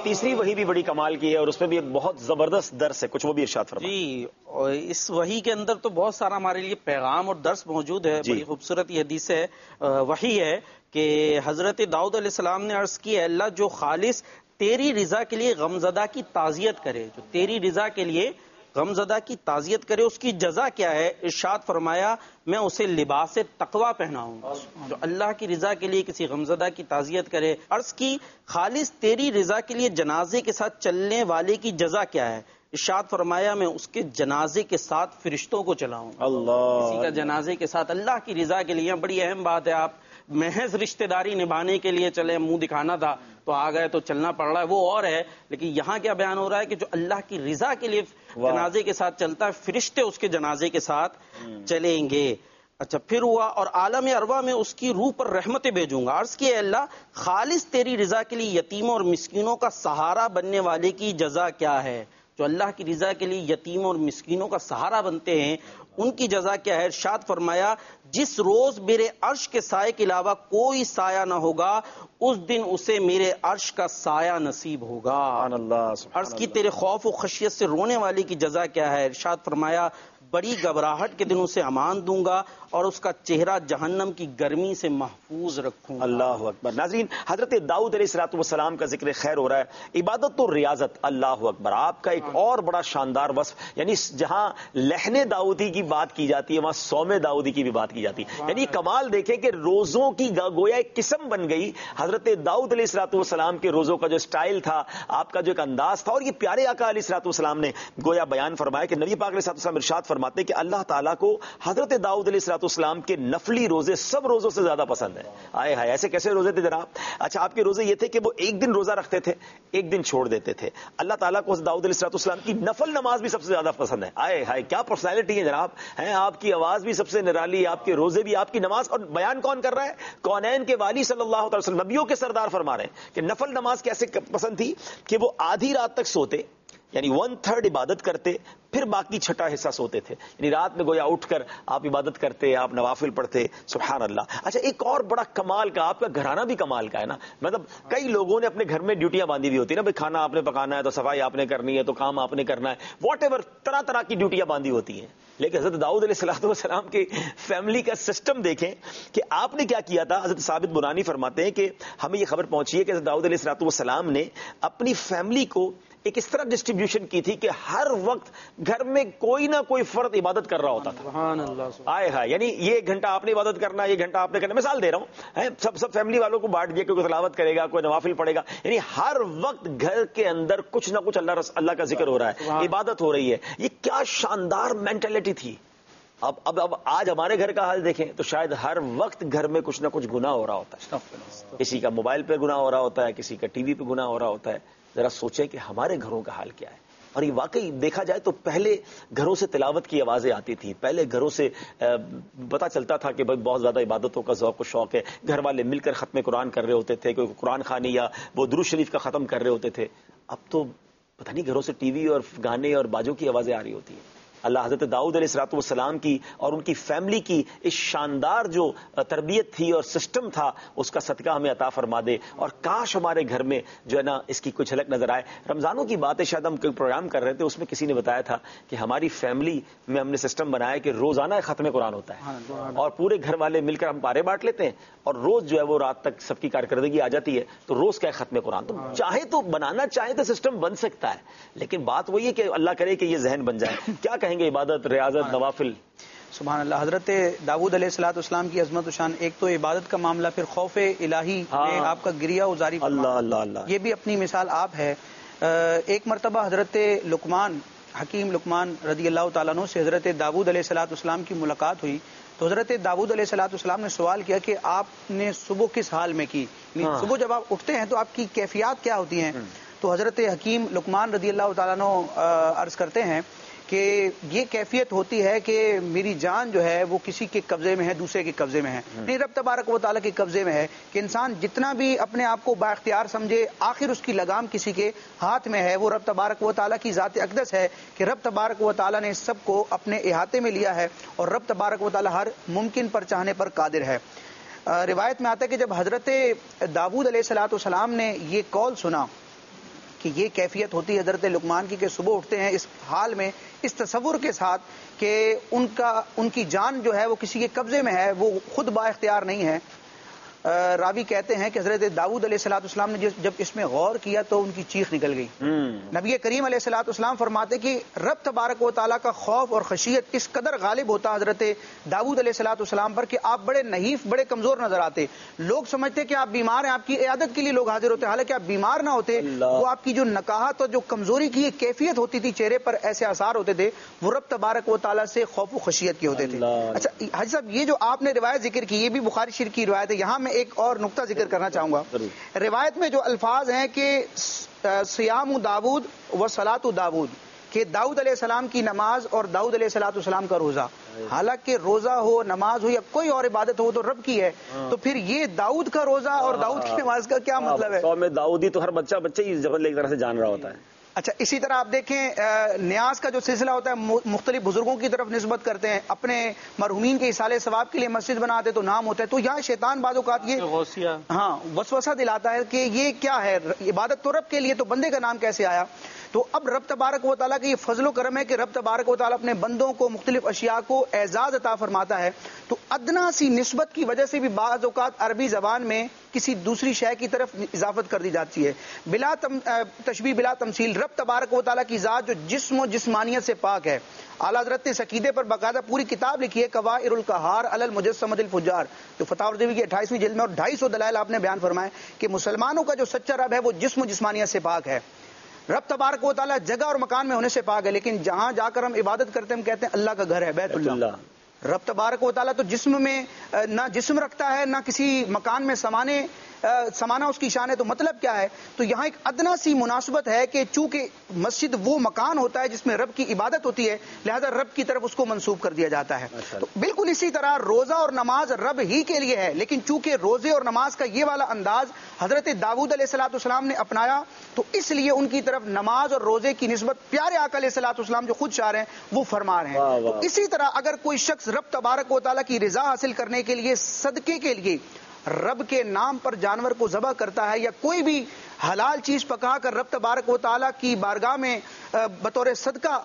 تیسری وحی بھی بڑی کمال کی ہے اور اس میں بھی ایک بہت زبردست درس ہے، کچھ وہ بھی ارشاد فرمائیں۔ جی، اور اس وحی کے اندر تو بہت سارا ہمارے لیے پیغام اور درس موجود ہے۔ جی۔ بڑی خوبصورت یہ حدیث ہے، وحی ہے کہ حضرت داؤد علیہ السلام نے عرض کی، اے اللہ جو خالص تیری رضا کے لیے غمزدہ کی تعزیت کرے، جو تیری رضا کے لیے غمزدہ کی تعزیت کرے، اس کی جزا کیا ہے؟ ارشاد فرمایا میں اسے لباس تقوی پہناؤں گا۔ جو اللہ کی رضا کے لیے کسی غمزدہ کی تعزیت کرے۔ عرض کی خالص تیری رضا کے لیے جنازے کے ساتھ چلنے والے کی جزا کیا ہے؟ ارشاد فرمایا میں اس کے جنازے کے ساتھ فرشتوں کو چلاؤں گا۔ اللہ، کسی کا جنازے کے ساتھ اللہ کی رضا کے لیے بڑی اہم بات ہے۔ آپ محض رشتہ داری نبھانے کے لیے چلے، منہ دکھانا تھا تو آ گئے تو چلنا پڑ رہا ہے، وہ اور ہے، لیکن یہاں کیا بیان ہو رہا ہے کہ جو اللہ کی رضا کے لیے جنازے کے ساتھ چلتا ہے، فرشتے اس کے جنازے کے ساتھ چلیں گے۔ اچھا پھر ہوا اور عالم ارواح میں اس کی روح پر رحمتیں بھیجوں گا۔ عرض کی اللہ خالص تیری رضا کے لیے یتیموں اور مسکینوں کا سہارا بننے والے کی جزا کیا ہے؟ جو اللہ کی رضا کے لیے یتیموں اور مسکینوں کا سہارا بنتے ہیں ان کی جزا کیا ہے؟ ارشاد فرمایا جس روز میرے عرش کے سائے کے علاوہ کوئی سایہ نہ ہوگا اس دن اسے میرے عرش کا سایہ نصیب ہوگا۔ سبحان اللہ، سبحان عرض کی اللہ۔ تیرے خوف و خشیت سے رونے والے کی جزا کیا ہے؟ ارشاد فرمایا بڑی گھبراہٹ کے دن اسے امان دوں گا اور اس کا چہرہ جہنم کی گرمی سے محفوظ رکھوں گا۔ اللہ اکبر۔ ناظرین، حضرت داؤد علیہ الصلوۃ والسلام کا ذکر خیر ہو رہا ہے، عبادت تو ریاضت۔ اللہ اکبر۔ آپ کا ایک اور بڑا شاندار وصف، یعنی جہاں لحن داؤدی کی بات کی جاتی ہے وہاں صوم داؤدی کی بھی بات کی جاتی ہے۔ یعنی کمال دیکھیں کہ روزوں کی گویا ایک قسم بن گئی۔ حضرت داؤد علیہ الصلوۃ والسلام کے روزوں کا جو سٹائل تھا، آپ کا جو ایک انداز تھا، اور یہ پیارے آقا علیہ الصلوۃ والسلام نے گویا بیان فرمایا کہ نبی پاک علیہ الصلوۃ والسلام ارشاد فرماتے ہیں کہ اللہ تعالیٰ کو حضرت داؤد علیہ الصلوۃ والسلام کے نفلی روزے سب روزوں سے زیادہ پسند ہے۔ آئے ہائے، ایسے کیسے روزے تھے جناب؟ اچھا، آپ کے روزے یہ تھے کہ وہ ایک دن روزہ رکھتے تھے، ایک دن چھوڑ دیتے تھے۔ اللہ تعالیٰ کو داؤد علیہ الصلوۃ والسلام کی نفل نماز بھی سب سے زیادہ پسند ہے۔ آئے ہائے، کیا پرسنالٹی ہے جناب، ہیں آپ کی آواز بھی سب سے نرالی، آپ کے روزے بھی، آپ کی نماز۔ اور بیان کون کر رہا ہے؟ کونین کے والی صلی اللہ علیہ وسلم، نبیوں کے سردار فرما رہے ہیں کہ نفل نماز کیسے پسند تھی کہ وہ آدھی رات تک سوتے، یعنی ون تھرڈ عبادت کرتے، پھر باقی چھٹا حصہ سوتے تھے، یعنی رات میں گویا اٹھ کر آپ عبادت کرتے، آپ نوافل پڑھتے۔ سبحان اللہ۔ اچھا، ایک اور بڑا کمال کا، آپ کا گھرانہ بھی کمال کا ہے نا، مطلب کئی لوگوں نے اپنے گھر میں ڈیوٹیاں باندھی ہوئی ہوتی ہیں نا، بھائی کھانا آپ نے پکانا ہے تو صفائی آپ نے کرنی ہے تو کام آپ نے کرنا ہے، واٹ ایور، طرح طرح کی ڈیوٹیاں باندھی ہوتی ہیں۔ لیکن حضرت داؤد علیہ الصلوۃ والسلام کی فیملی کا سسٹم دیکھیں کہ آپ نے کیا کیا تھا۔ حضرت ثابت بنانی فرماتے ہیں کہ ہمیں یہ خبر پہنچی ہے کہ حضرت داؤد علیہ الصلوۃ والسلام نے اپنی فیملی کو ایک اس طرح ڈسٹریبیوشن کی تھی کہ ہر وقت گھر میں کوئی نہ کوئی فرد عبادت کر رہا ہوتا تھا۔ سبحان اللہ۔ آئے ہائے، یعنی یہ ایک گھنٹہ آپ نے عبادت کرنا، یہ گھنٹہ آپ نے کرنا، مثال دے رہا ہوں، سب سب فیملی والوں کو بانٹ دیا، کوئی تلاوت کرے گا، کوئی نوافل پڑھے گا، یعنی ہر وقت گھر کے اندر کچھ نہ کچھ اللہ رس اللہ کا ذکر ہو رہا ہے، عبادت ہو رہی ہے۔ یہ کیا شاندار مینٹلٹی تھی۔ اب اب اب آج ہمارے گھر کا حال دیکھیں تو شاید ہر وقت گھر میں کچھ نہ کچھ گناہ ہو رہا ہوتا ہے، کسی کا موبائل پہ گناہ ہو رہا ہوتا ہے، کسی کا ٹی وی پہ گناہ ہو رہا ہوتا ہے۔ ذرا سوچیں کہ ہمارے گھروں کا حال کیا ہے۔ اور یہ واقعی دیکھا جائے تو پہلے گھروں سے تلاوت کی آوازیں آتی تھی، پہلے گھروں سے پتا چلتا تھا کہ بھائی بہت زیادہ عبادتوں کا ذوق و شوق ہے، گھر والے مل کر ختم قرآن کر رہے ہوتے تھے، کوئی قرآن خوانی یا وہ درود شریف کا ختم کر رہے ہوتے تھے۔ اب تو پتہ نہیں گھروں سے ٹی وی اور گانے اور باجوں کی آوازیں آ رہی ہوتی ہیں۔ اللہ حضرت داؤد علیہ الصلوۃ والسلام کی اور ان کی فیملی کی اس شاندار جو تربیت تھی اور سسٹم تھا اس کا صدقہ ہمیں عطا فرما دے، اور کاش ہمارے گھر میں جو ہے نا اس کی کچھ جھلک نظر آئے۔ رمضانوں کی بات ہے، شاید ہم کوئی پروگرام کر رہے تھے، اس میں کسی نے بتایا تھا کہ ہماری فیملی میں ہم نے سسٹم بنایا کہ روزانہ ختم قرآن ہوتا ہے اور پورے گھر والے مل کر ہم پارے بانٹ لیتے ہیں، اور روز جو ہے وہ رات تک سب کی کارکردگی آ جاتی ہے، تو روز کا ختم قرآن۔ تو چاہے تو بنانا چاہے تو سسٹم بن سکتا ہے، لیکن بات وہی ہے کہ اللہ کرے کہ یہ ذہن بن جائے۔ کیا کہیں گے عبادت، ریاضت، نوافل؟ سبحان اللہ۔ حضرت داؤد علیہ الصلوۃ والسلام کی عظمت و شان، ایک تو عبادت کا معاملہ، پھر خوف الہی میں آپ کا گریہ وزاری، اللہ اللہ اللہ، یہ بھی اپنی مثال آپ ہے۔ ایک مرتبہ حضرت لقمان، حکیم لقمان رضی اللہ تعالیٰ عنہ سے حضرت داؤد علیہ الصلوۃ والسلام کی ملاقات ہوئی، تو حضرت داؤد علیہ الصلوۃ والسلام نے سوال کیا کہ آپ نے صبح کس حال میں کی، صبح جب آپ اٹھتے ہیں تو آپ کی کیفیات کیا ہوتی ہیں؟ تو حضرت حکیم لقمان رضی اللہ تعالیٰ عنہ عرض کرتے ہیں کہ یہ کیفیت ہوتی ہے کہ میری جان جو ہے وہ کسی کے قبضے میں ہے، دوسرے کے قبضے میں ہے، نہیں، رب تبارک و تعالیٰ کے قبضے میں ہے، کہ انسان جتنا بھی اپنے آپ کو با اختیار سمجھے، آخر اس کی لگام کسی کے ہاتھ میں ہے۔ وہ رب تبارک و تعالیٰ کی ذات اقدس ہے کہ رب تبارک و تعالیٰ نے سب کو اپنے احاطے میں لیا ہے، اور رب تبارک و تعالیٰ ہر ممکن پر چاہنے پر قادر ہے۔ روایت میں آتا ہے کہ جب حضرت داؤد علیہ الصلوۃ والسلام نے یہ قول سنا کہ یہ کیفیت ہوتی ہے حضرت لقمان کی کہ صبح اٹھتے ہیں اس حال میں، اس تصور کے ساتھ کہ ان کا ان کی جان جو ہے وہ کسی کے قبضے میں ہے، وہ خود با اختیار نہیں ہے۔ راوی کہتے ہیں کہ حضرت داؤد علیہ الصلوۃ والسلام نے جب اس میں غور کیا تو ان کی چیخ نکل گئی۔ نبی کریم علیہ الصلوۃ والسلام فرماتے کہ رب تبارک و تعالیٰ کا خوف اور خشیت اس قدر غالب ہوتا حضرت داؤد علیہ الصلوۃ والسلام پر کہ آپ بڑے نحیف، بڑے کمزور نظر آتے، لوگ سمجھتے کہ آپ بیمار ہیں، آپ کی عیادت کے لیے لوگ حاضر ہوتے، حالانکہ آپ بیمار نہ ہوتے، وہ آپ کی جو نکاہت اور جو کمزوری کی ایک کیفیت ہوتی تھی، چہرے پر ایسے آثار ہوتے تھے، وہ رب تبارک و تعالیٰ سے خوف و خشیت کے ہوتے تھے۔ اچھا حاجی صاحب، یہ جو آپ نے روایت ذکر کی یہ بھی بخاری شریف کی روایت ہے، یہاں میں ایک اور نقطہ ذکر کرنا چاہوں گا۔ روایت میں جو الفاظ ہیں کہ صیام داؤد و صلاۃ داؤد، کہ داؤد علیہ السلام کی نماز اور داؤد علیہ الصلوۃ والسلام کا روزہ، حالانکہ روزہ ہو، نماز ہو یا کوئی اور عبادت ہو تو رب کی ہے، تو پھر یہ داؤد کا روزہ اور داؤد کی نماز کا کیا مطلب ہے؟ قوم داؤدی تو ہر بچہ بچے ہی جبل ایک طرح سے جان رہا ہوتا ہے۔ اچھا، اسی طرح آپ دیکھیں نیاز کا جو سلسلہ ہوتا ہے، مختلف بزرگوں کی طرف نسبت کرتے ہیں، اپنے مرحومین کے اصالہ ثواب کے لیے مسجد بناتے تو نام ہوتا ہے، تو یہاں شیطان بعض اوقات یہ ہاں وسوسہ دلاتا ہے کہ یہ کیا ہے، عبادت تو رب کے لیے، تو بندے کا نام کیسے آیا؟ تو اب رب تبارک و تعالیٰ کا یہ فضل و کرم ہے کہ رب تبارک و تعالیٰ اپنے بندوں کو مختلف اشیاء کو اعزاز عطا فرماتا ہے، تو ادنا سی نسبت کی وجہ سے بھی بعض اوقات عربی زبان میں کسی دوسری شے کی طرف اضافت کر دی جاتی ہے، بلا تم تشبیہ بلا تمثیل۔ رب تبارک و تعالیٰ کی ذات جو جسم و جسمانیت سے پاک ہے، اعلیٰ حضرت نے عقیدے پر باقاعدہ پوری کتاب لکھی ہے، قوائر القہار علی المجسمۃ الفجار، جو فتاوی رضوی کی اٹھائیسویں جلد میں، اور ڈھائی سو دلائل آپ نے بیان فرمائے کہ مسلمانوں کا جو سچا رب ہے وہ جسم و جسمانیت سے پاک ہے۔ رب تبارک و تعالیٰ جگہ اور مکان میں ہونے سے پاک ہے، لیکن جہاں جا کر ہم عبادت کرتے ہیں ہم کہتے ہیں اللہ کا گھر ہے، بیت اللہ۔ رب تبارک و تعالیٰ تو جسم میں نہ جسم رکھتا ہے، نہ کسی مکان میں سمانے سمانا اس کی شان ہے، تو مطلب کیا ہے؟ تو یہاں ایک ادنا سی مناسبت ہے کہ چونکہ مسجد وہ مکان ہوتا ہے جس میں رب کی عبادت ہوتی ہے، لہذا رب کی طرف اس کو منسوب کر دیا جاتا ہے۔ تو بالکل اسی طرح روزہ اور نماز رب ہی کے لیے ہے، لیکن چونکہ روزے اور نماز کا یہ والا انداز حضرت داؤد علیہ الصلوۃ والسلام نے اپنایا، تو اس لیے ان کی طرف نماز اور روزے کی نسبت پیارے آقا علیہ الصلوۃ والسلام جو خود شاعر ہیں وہ فرما رہے ہیں۔ تو اسی طرح اگر کوئی شخص رب تبارک و تعالیٰ کی رضا حاصل کرنے کے لیے صدقے کے لیے رب کے نام پر جانور کو ذبح کرتا ہے، یا کوئی بھی حلال چیز پکا کر رب تبارک و تعالیٰ کی بارگاہ میں بطور صدقہ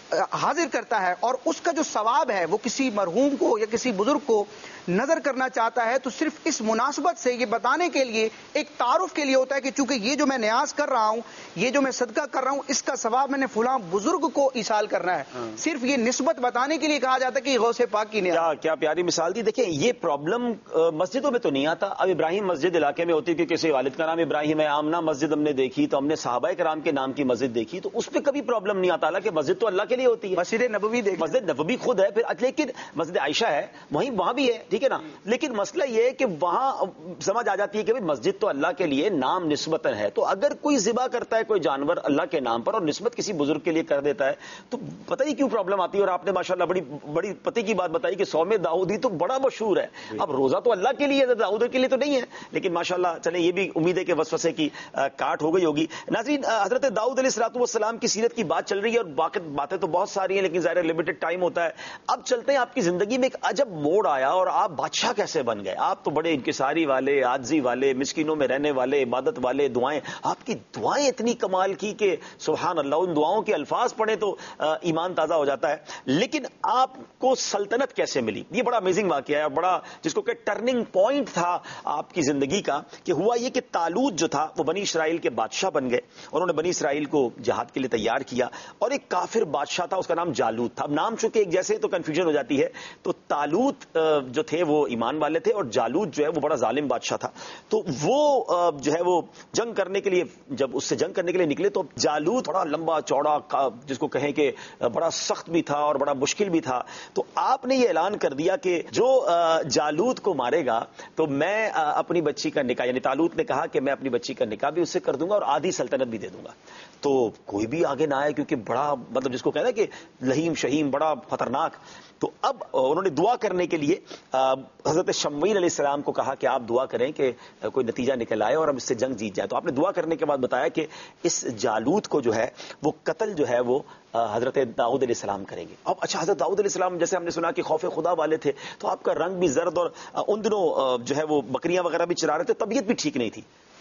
حاضر کرتا ہے، اور اس کا جو ثواب ہے وہ کسی مرحوم کو یا کسی بزرگ کو نظر کرنا چاہتا ہے، تو صرف اس مناسبت سے یہ بتانے کے لیے، ایک تعارف کے لیے ہوتا ہے کہ چونکہ یہ جو میں نیاز کر رہا ہوں، یہ جو میں صدقہ کر رہا ہوں، اس کا ثواب میں نے فلاں بزرگ کو ایصال کرنا ہے، صرف یہ نسبت بتانے کے لیے کہا جاتا ہے کہ غوث پاک کی نیاز۔ کیا پیاری مثال دی۔ دیکھیں یہ پرابلم مسجدوں میں تو نہیں آتا، اب ابراہیم مسجد علاقے میں ہوتی ہے کہ کسی والد کا نام ابراہیم ہے، آمنہ مسجد ہم نے دیکھی تو ہم نے صحابہ کرام کے نام کی مسجد دیکھی، تو اس پہ کبھی پرابلم نہیں آتا، کہ مسجد تو اللہ کے لیے ہوتی ہے۔ مسجد نبوی دیکھ، مسجد نبوی خود ہے، پھر لیکن مسجد عائشہ ہے وہیں وہاں بھی ہے، ٹھیک ہے نا، لیکن مسئلہ یہ ہے کہ وہاں سمجھ آ جاتی ہے کہ مسجد تو اللہ کے لیے نام نسبتاً ہے، تو اگر کوئی ذبح کرتا ہے کوئی جانور اللہ کے نام پر اور نسبت کسی بزرگ کے لیے کر دیتا ہے تو پتہ ہی کیوں پرابلم آتی ہے۔ اور آپ نے ماشاءاللہ بڑی بڑی پتے کی بات بتائی کہ صوم داؤدی تو بڑا مشہور ہے، اب روزہ تو اللہ کے لیے ہے، داؤد کے لیے تو نہیں ہے، لیکن ماشاءاللہ چلیں یہ بھی امید ہے کہ وسوسے کی کاٹ ہو گئی ہوگی۔ ناظرین، حضرت داؤد علیہ الصلوۃ والسلام کی سیرت کی بات چل رہی ہے اور باقی باتیں تو بہت ساری ہیں، لیکن ظاہر لمیٹڈ ٹائم ہوتا ہے۔ اب چلتے ہیں، آپ کی زندگی میں ایک عجب موڑ آیا اور آپ بادشاہ کیسے بن گئے؟ آپ تو بڑے انکساری والے، عاجزی والے، مسکینوں میں رہنے والے، عبادت والے، دعائیں، آپ کی دعائیں اتنی کمال کی کہ سبحان اللہ، ان دعاؤں کے الفاظ پڑھیں تو ایمان تازہ ہو جاتا ہے۔ لیکن آپ کو سلطنت کیسے ملی؟ یہ بڑا امیزنگ واقعہ ہے، بڑا جس کو کہ ٹرننگ پوائنٹ تھا آپ کی زندگی کا، کہ ہوا یہ کہ طالوت جو تھا وہ بنی اسرائیل کے بادشاہ بن گئے، انہوں نے بنی اسرائیل کو جہاد کے لیے تیار کیا، اور ایک کافر بادشاہ تھا، اس کا نام جالوت تھا۔ اب نام چونکہ ایک جیسے تو کنفیوژن ہو جاتی ہے، تو طالوت جو تھے وہ ایمان والے تھے اور جالوت جو ہے وہ بڑا ظالم بادشاہ تھا، تو وہ جو ہے وہ جنگ کرنے کے لیے جب اس سے جنگ کرنے کے لیے نکلے تو جالوت بڑا لمبا چوڑا، جس کو کہیں کہ بڑا سخت بھی تھا اور بڑا مشکل بھی تھا، تو آپ نے یہ اعلان کر دیا کہ جو جالوت کو مارے گا تو میں اپنی بچی کا نکاح، یعنی طالوت نے کہا کہ میں اپنی بچی کا نکاح بھی اس سے کر دوں گا اور آدھی سلطنت بھی دے دوں گا۔ تو کوئی بھی آگے نہ آیا، کیونکہ بڑا مطلب جس کو کہنا کہ لہیم شہیم، بڑا خطرناک۔ تو اب انہوں نے دعا کرنے کے لیے حضرت شمویل علیہ السلام کو کہا کہ آپ دعا کریں کہ کوئی نتیجہ نکل آئے اور ہم اس سے جنگ جیت جائے۔ تو آپ نے دعا کرنے کے بعد بتایا کہ اس جالوت کو جو ہے وہ قتل جو ہے وہ حضرت داؤد علیہ السلام کریں گے۔ اب اچھا، حضرت داؤد علیہ السلام جیسے ہم نے سنا کہ خوف خدا والے تھے، تو آپ کا رنگ بھی زرد اور ان دنوں جو ہے وہ بکریاں وغیرہ بھی چرا رہے تھے، طبیعت بھی ٹھیک نہیں تھی،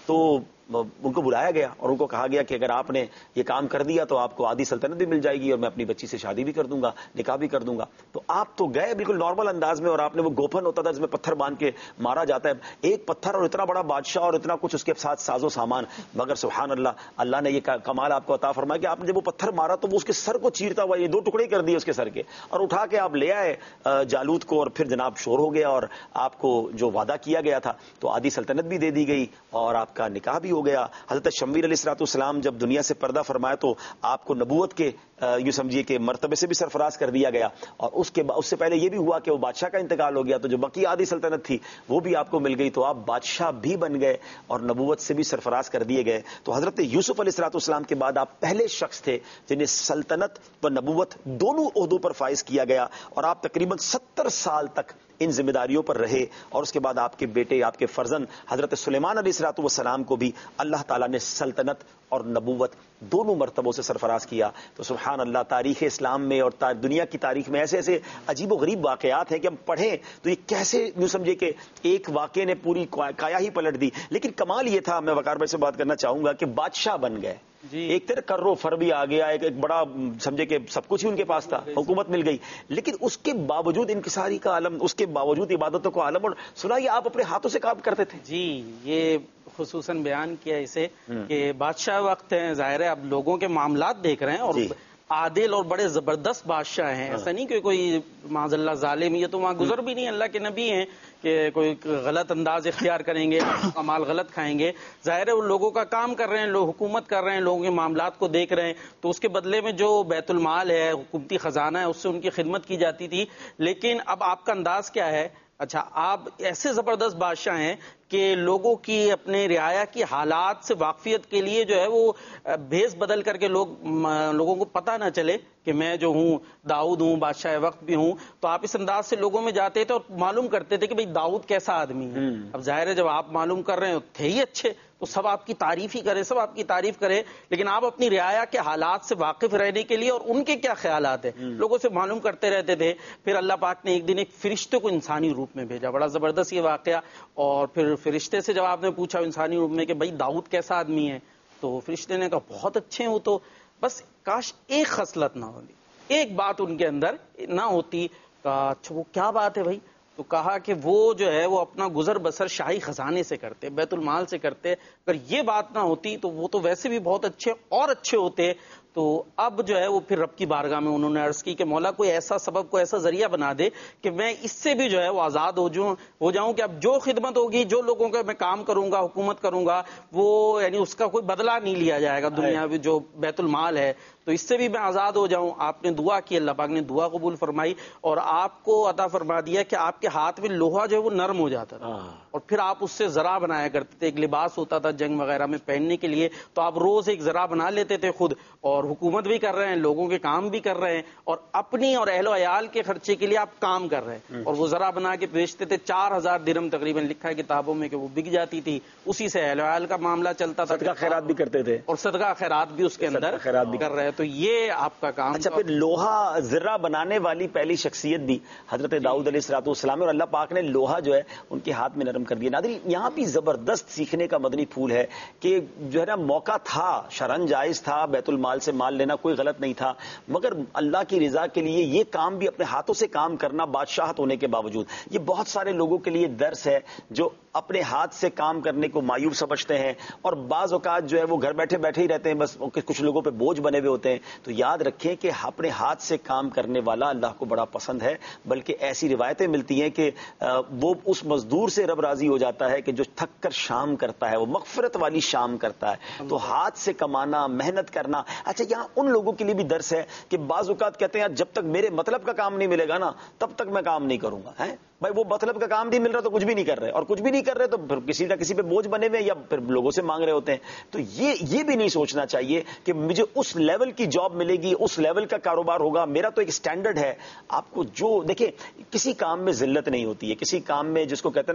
تو ان کو بلایا گیا اور ان کو کہا گیا کہ اگر آپ نے یہ کام کر دیا تو آپ کو آدھی سلطنت بھی مل جائے گی اور میں اپنی بچی سے شادی بھی کر دوں گا, نکاح بھی کر دوں گا. تو آپ تو گئے بالکل نارمل انداز میں, اور آپ نے وہ گوپن ہوتا تھا جس میں پتھر باندھ کے مارا جاتا ہے, ایک پتھر اور اتنا بڑا بادشاہ اور اتنا کچھ اس کے ساتھ ساز و سامان, مگر سبحان اللہ, اللہ نے یہ کمال آپ کو عطا فرمایا کہ آپ نے جب وہ پتھر مارا تو وہ اس کے سر کو چیرتا ہوا یہ دو ٹکڑے کر دیے اس کے سر کے, اور اٹھا کے آپ لے آئے جالوت کو, اور پھر جناب شور ہو گیا اور آپ کو جو وعدہ کیا گیا تھا تو آدھی سلطنت بھی دے دی گئی اور آپ کا نکاح بھی ہو گیا. حضرت شمویل علیہ الصلوۃ والسلام جب دنیا سے پردہ فرمایا تو آپ کو نبوت کے یوں سمجھیے کہ مرتبے سے بھی سرفراز کر دیا گیا, اور اس کے اس سے پہلے یہ بھی ہوا کہ وہ بادشاہ کا انتقال ہو گیا تو جو بقی آدھی سلطنت تھی وہ بھی آپ کو مل گئی, تو آپ بادشاہ بھی بن گئے اور نبوت سے بھی سرفراز کر دیے گئے. تو حضرت یوسف علیہ الصلوۃ والسلام کے بعد آپ پہلے شخص تھے جنہیں سلطنت و نبوت دونوں عہدوں پر فائز کیا گیا, اور آپ تقریباً ستر سال تک ان ذمہ داریوں پر رہے. اور اس کے بعد آپ کے بیٹے, آپ کے فرزند حضرت سلیمان علیہ الصلوۃ والسلام کو بھی اللہ تعالیٰ نے سلطنت اور نبوت دونوں مرتبوں سے سرفراز کیا. تو سبحان اللہ, تاریخ اسلام میں اور دنیا کی تاریخ میں ایسے ایسے عجیب و غریب واقعات ہیں کہ ہم پڑھیں تو یہ کیسے یوں سمجھے کہ ایک واقعے نے پوری کایا ہی پلٹ دی. لیکن کمال یہ تھا, میں وقار بھائی سے بات کرنا چاہوں گا, کہ بادشاہ بن گئے جی. ایک طرح کر و فر بھی آ گیا, ایک, ایک بڑا سمجھے کہ سب کچھ ہی ان کے پاس تھا, حکومت مل گئی, لیکن اس کے باوجود انکساری کا عالم, اس کے باوجود عبادتوں کا عالم. اور سنا یہ آپ اپنے ہاتھوں سے کام کرتے تھے جی. یہ خصوصاً بیان کیا اسے کہ بادشاہ وقت ہیں, ظاہر ہے اب لوگوں کے معاملات دیکھ رہے ہیں, اور جی. عادل اور بڑے زبردست بادشاہ ہیں, ایسا نہیں کہ کوئی معاذ اللہ ظالم, یہ تو وہاں گزر بھی نہیں, اللہ کے نبی ہیں کہ کوئی غلط انداز اختیار کریں گے, مال غلط کھائیں گے. ظاہر ہے وہ لوگوں کا کام کر رہے ہیں, لوگ حکومت کر رہے ہیں, لوگوں کے معاملات کو دیکھ رہے ہیں, تو اس کے بدلے میں جو بیت المال ہے, حکومتی خزانہ ہے, اس سے ان کی خدمت کی جاتی تھی. لیکن اب آپ کا انداز کیا ہے؟ اچھا, آپ ایسے زبردست بادشاہ ہیں کہ لوگوں کی اپنے رعایا کی حالات سے واقفیت کے لیے جو ہے وہ بھیس بدل کر کے لوگ لوگوں کو پتہ نہ چلے کہ میں جو ہوں داؤد ہوں, بادشاہ وقت بھی ہوں. تو آپ اس انداز سے لوگوں میں جاتے تھے اور معلوم کرتے تھے کہ بھئی داؤد کیسا آدمی ہے. اب ظاہر ہے جب آپ معلوم کر رہے ہیں تھے ہی اچھے, تو سب آپ کی تعریف ہی کرے, سب آپ کی تعریف کرے, لیکن آپ اپنی رعایا کے حالات سے واقف رہنے کے لیے اور ان کے کیا خیالات ہیں لوگوں سے معلوم کرتے رہتے تھے. پھر اللہ پاک نے ایک دن ایک فرشتے کو انسانی روپ میں بھیجا, بڑا زبردست یہ واقعہ. اور پھر فرشتے سے جب آپ نے پوچھا انسانی روپ میں کہ بھائی داؤد کیسا آدمی ہے, تو فرشتے نے کہا بہت اچھے ہیں وہ تو, بس کاش ایک خصلت نہ ہوتی, ایک بات ان کے اندر نہ ہوتی. کہا اچھا وہ کیا بات ہے بھائی؟ تو کہا کہ وہ جو ہے وہ اپنا گزر بسر شاہی خزانے سے کرتے, بیت المال سے کرتے. اگر یہ بات نہ ہوتی تو وہ تو ویسے بھی بہت اچھے اور اچھے ہوتے. تو اب جو ہے وہ پھر رب کی بارگاہ میں انہوں نے عرض کی کہ مولا کوئی ایسا سبب, کوئی ایسا ذریعہ بنا دے کہ میں اس سے بھی جو ہے وہ آزاد ہو جاؤں ہو جاؤں کہ اب جو خدمت ہوگی, جو لوگوں کا میں کام کروں گا, حکومت کروں گا, وہ یعنی اس کا کوئی بدلہ نہیں لیا جائے گا دنیاوی جو بیت المال ہے, تو اس سے بھی میں آزاد ہو جاؤں. آپ نے دعا کی, اللہ پاک نے دعا قبول فرمائی اور آپ کو عطا فرما دیا کہ آپ کے ہاتھ میں لوہا جو ہے وہ نرم ہو جاتا تھا, اور پھر آپ اس سے ذرا بنایا کرتے تھے. ایک لباس ہوتا تھا جنگ وغیرہ میں پہننے کے لیے, تو آپ روز ایک ذرا بنا لیتے تھے خود, اور حکومت بھی کر رہے ہیں, لوگوں کے کام بھی کر رہے ہیں, اور اپنی اور اہل و عیال کے خرچے کے لیے آپ کام کر رہے ہیں, اور وہ ذرا بنا کے بیچتے تھے. چار ہزار درہم تقریباً لکھا ہے کتابوں میں کہ وہ بک جاتی تھی, اسی سے اہل و عیال کا معاملہ چلتا تھا. صدقہ خیرات بھی کرتے تھے, اور صدقہ خیرات بھی اس کے اندر کر رہے. تو یہ آپ کا کام. اچھا, پھر لوہا ذرہ بنانے والی پہلی شخصیت بھی حضرت داؤد علیہ الصلوۃ والسلام, اور اللہ پاک نے لوہا جو ہے ان کے ہاتھ میں نرم کر دیا. ناظرین, یہاں بھی زبردست سیکھنے کا مدنی پھول ہے کہ جو ہے نا موقع تھا, شرعاً جائز تھا, بیت المال سے مال لینا کوئی غلط نہیں تھا, مگر اللہ کی رضا کے لیے یہ کام بھی اپنے ہاتھوں سے کام کرنا بادشاہت ہونے کے باوجود, یہ بہت سارے لوگوں کے لیے درس ہے جو اپنے ہاتھ سے کام کرنے کو مایوب سمجھتے ہیں, اور بعض اوقات جو ہے وہ گھر بیٹھے بیٹھے ہی رہتے ہیں, بس کچھ لوگوں پہ بوجھ بنے ہوئے ہوتے ہیں. تو یاد رکھیں کہ اپنے ہاتھ سے کام کرنے والا اللہ کو بڑا پسند ہے. بلکہ ایسی روایتیں ملتی ہیں کہ وہ اس مزدور سے رب راضی ہو جاتا ہے کہ جو تھک کر شام کرتا ہے, وہ مغفرت والی شام کرتا ہے. تو ہاتھ سے کمانا, محنت کرنا. اچھا, یہاں ان لوگوں کے لیے بھی درس ہے کہ بعض اوقات کہتے ہیں جب تک میرے مطلب کا کام نہیں ملے گا نا تب تک میں کام نہیں کروں گا. ہے بھائی, وہ مطلب کا کام نہیں مل رہا تو کچھ بھی نہیں کر رہے, اور کچھ بھی نہیں کر رہے تو پھر کسی نہ کسی پہ بوجھ بنے ہوئے یا پھر لوگوں سے مانگ رہے ہوتے ہیں. تو یہ یہ بھی نہیں سوچنا چاہیے کہ مجھے اس لیول کی جاب ملے گی, اس لیول کا کاروبار ہوگا, میرا تو ایک سٹینڈرڈ ہے. آپ کو جو دیکھیں, کسی کام میں ذلت نہیں ہوتی ہے, کسی کام میں جس کو کہتے ہیں نا کہ ڈی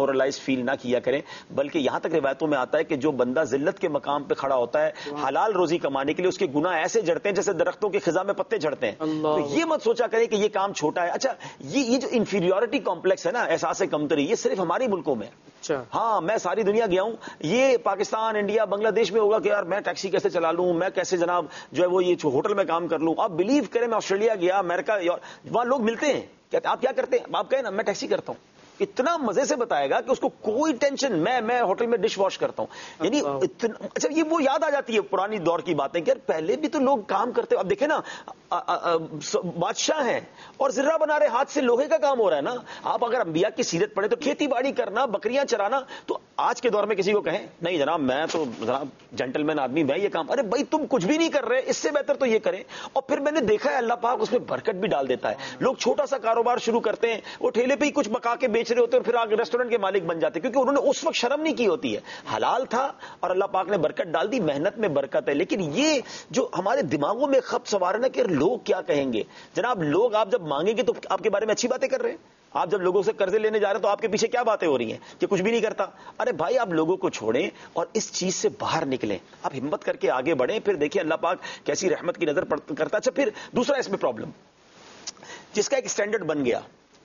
ڈیمورلائز فیل نہ کیا کریں، بلکہ یہاں تک روایتوں میں آتا ہے کہ جو بندہ ذلت کے مقام پہ کھڑا ہوتا ہے حلال روزی کمانے کے لیے اس کے گناہ ایسے جڑتے ہیں جیسے درختوں کے خزاں میں پتے جھڑتے ہیں. تو یہ مت سوچا کریں کہ یہ کام چھوٹا ہے. اچھا یہ یہ جو انفیریورٹی کمپلیکس ہے نا، احساس کمتری، یہ صرف ہمارے ملکوں میں. ہاں میں ساری دنیا گیا ہوں، یہ پاکستان، انڈیا، بنگلہ دیش میں ہوگا کہ یار میں ٹیکسی کیسے چلا لوں، میں کیسے جناب جو ہے وہ یہ ہوٹل میں کام کر لوں. آپ بلیو کریں میں آسٹریلیا گیا، امریکہ، وہاں لوگ ملتے ہیں، کہتے آپ کیا کرتے ہیں، آپ کہیں نا میں ٹیکسی کرتا ہوں، اتنا مزے سے بتائے گا کہ اس کو کوئی ٹینشن، میں میں ہوٹل میں ڈش واش کرتا ہوں. یعنی اچھا یہ وہ یاد آ جاتی ہے پرانی دور کی باتیں کہ پہلے بھی تو لوگ کام کرتے. اب دیکھیں نا بادشاہ ہیں اور ذرہ بنا رہے ہاتھ سے، لوہے کا کام ہو رہا ہے نا. آپ اگر انبیاء کی سیرت پڑھیں تو کھیتی باڑی کرنا، بکریاں چرانا، تو آج کے دور میں کسی کو کہیں نہیں جناب میں تو جناب جینٹل مین آدمی، میں یہ کام، ارے بھائی تم کچھ بھی نہیں کر رہے، اس سے بہتر تو یہ کریں. اور پھر میں نے دیکھا ہے اللہ پاک اس میں برکت بھی ڈال دیتا ہے. لوگ چھوٹا سا کاروبار شروع کرتے ہیں، وہ ٹھیلے پہ ہی کچھ پکا کے بیچ رہے ہوتے ہیں، پھر آگے ریسٹورنٹ کے مالک بن جاتے ہیں، کیونکہ انہوں نے اس وقت شرم نہیں کی ہوتی ہے. حلال تھا اور اللہ پاک نے برکت ڈال دی، محنت میں برکت ہے. لیکن یہ جو ہمارے دماغوں میں خط سوار ہے نا کہ لوگ کیا کہیں گے. جناب لوگ آپ جب مانگیں گے تو آپ کے بارے میں اچھی باتیں کر رہے ہیں. آپ جب لوگوں سے قرضے لینے جا رہے ہیں تو آپ کے پیچھے کیا باتیں ہو رہی ہیں کہ کچھ بھی نہیں کرتا. ارے بھائی آپ لوگوں کو چھوڑیں اور اس چیز سے باہر نکلیں، آپ ہمت کر کے آگے بڑھیں، پھر دیکھیں اللہ پاک کیسی رحمت کی نظر کرتا. اچھا پھر دوسرا اس میں پرابلم، جس کا ایک اسٹینڈرڈ بن گیا،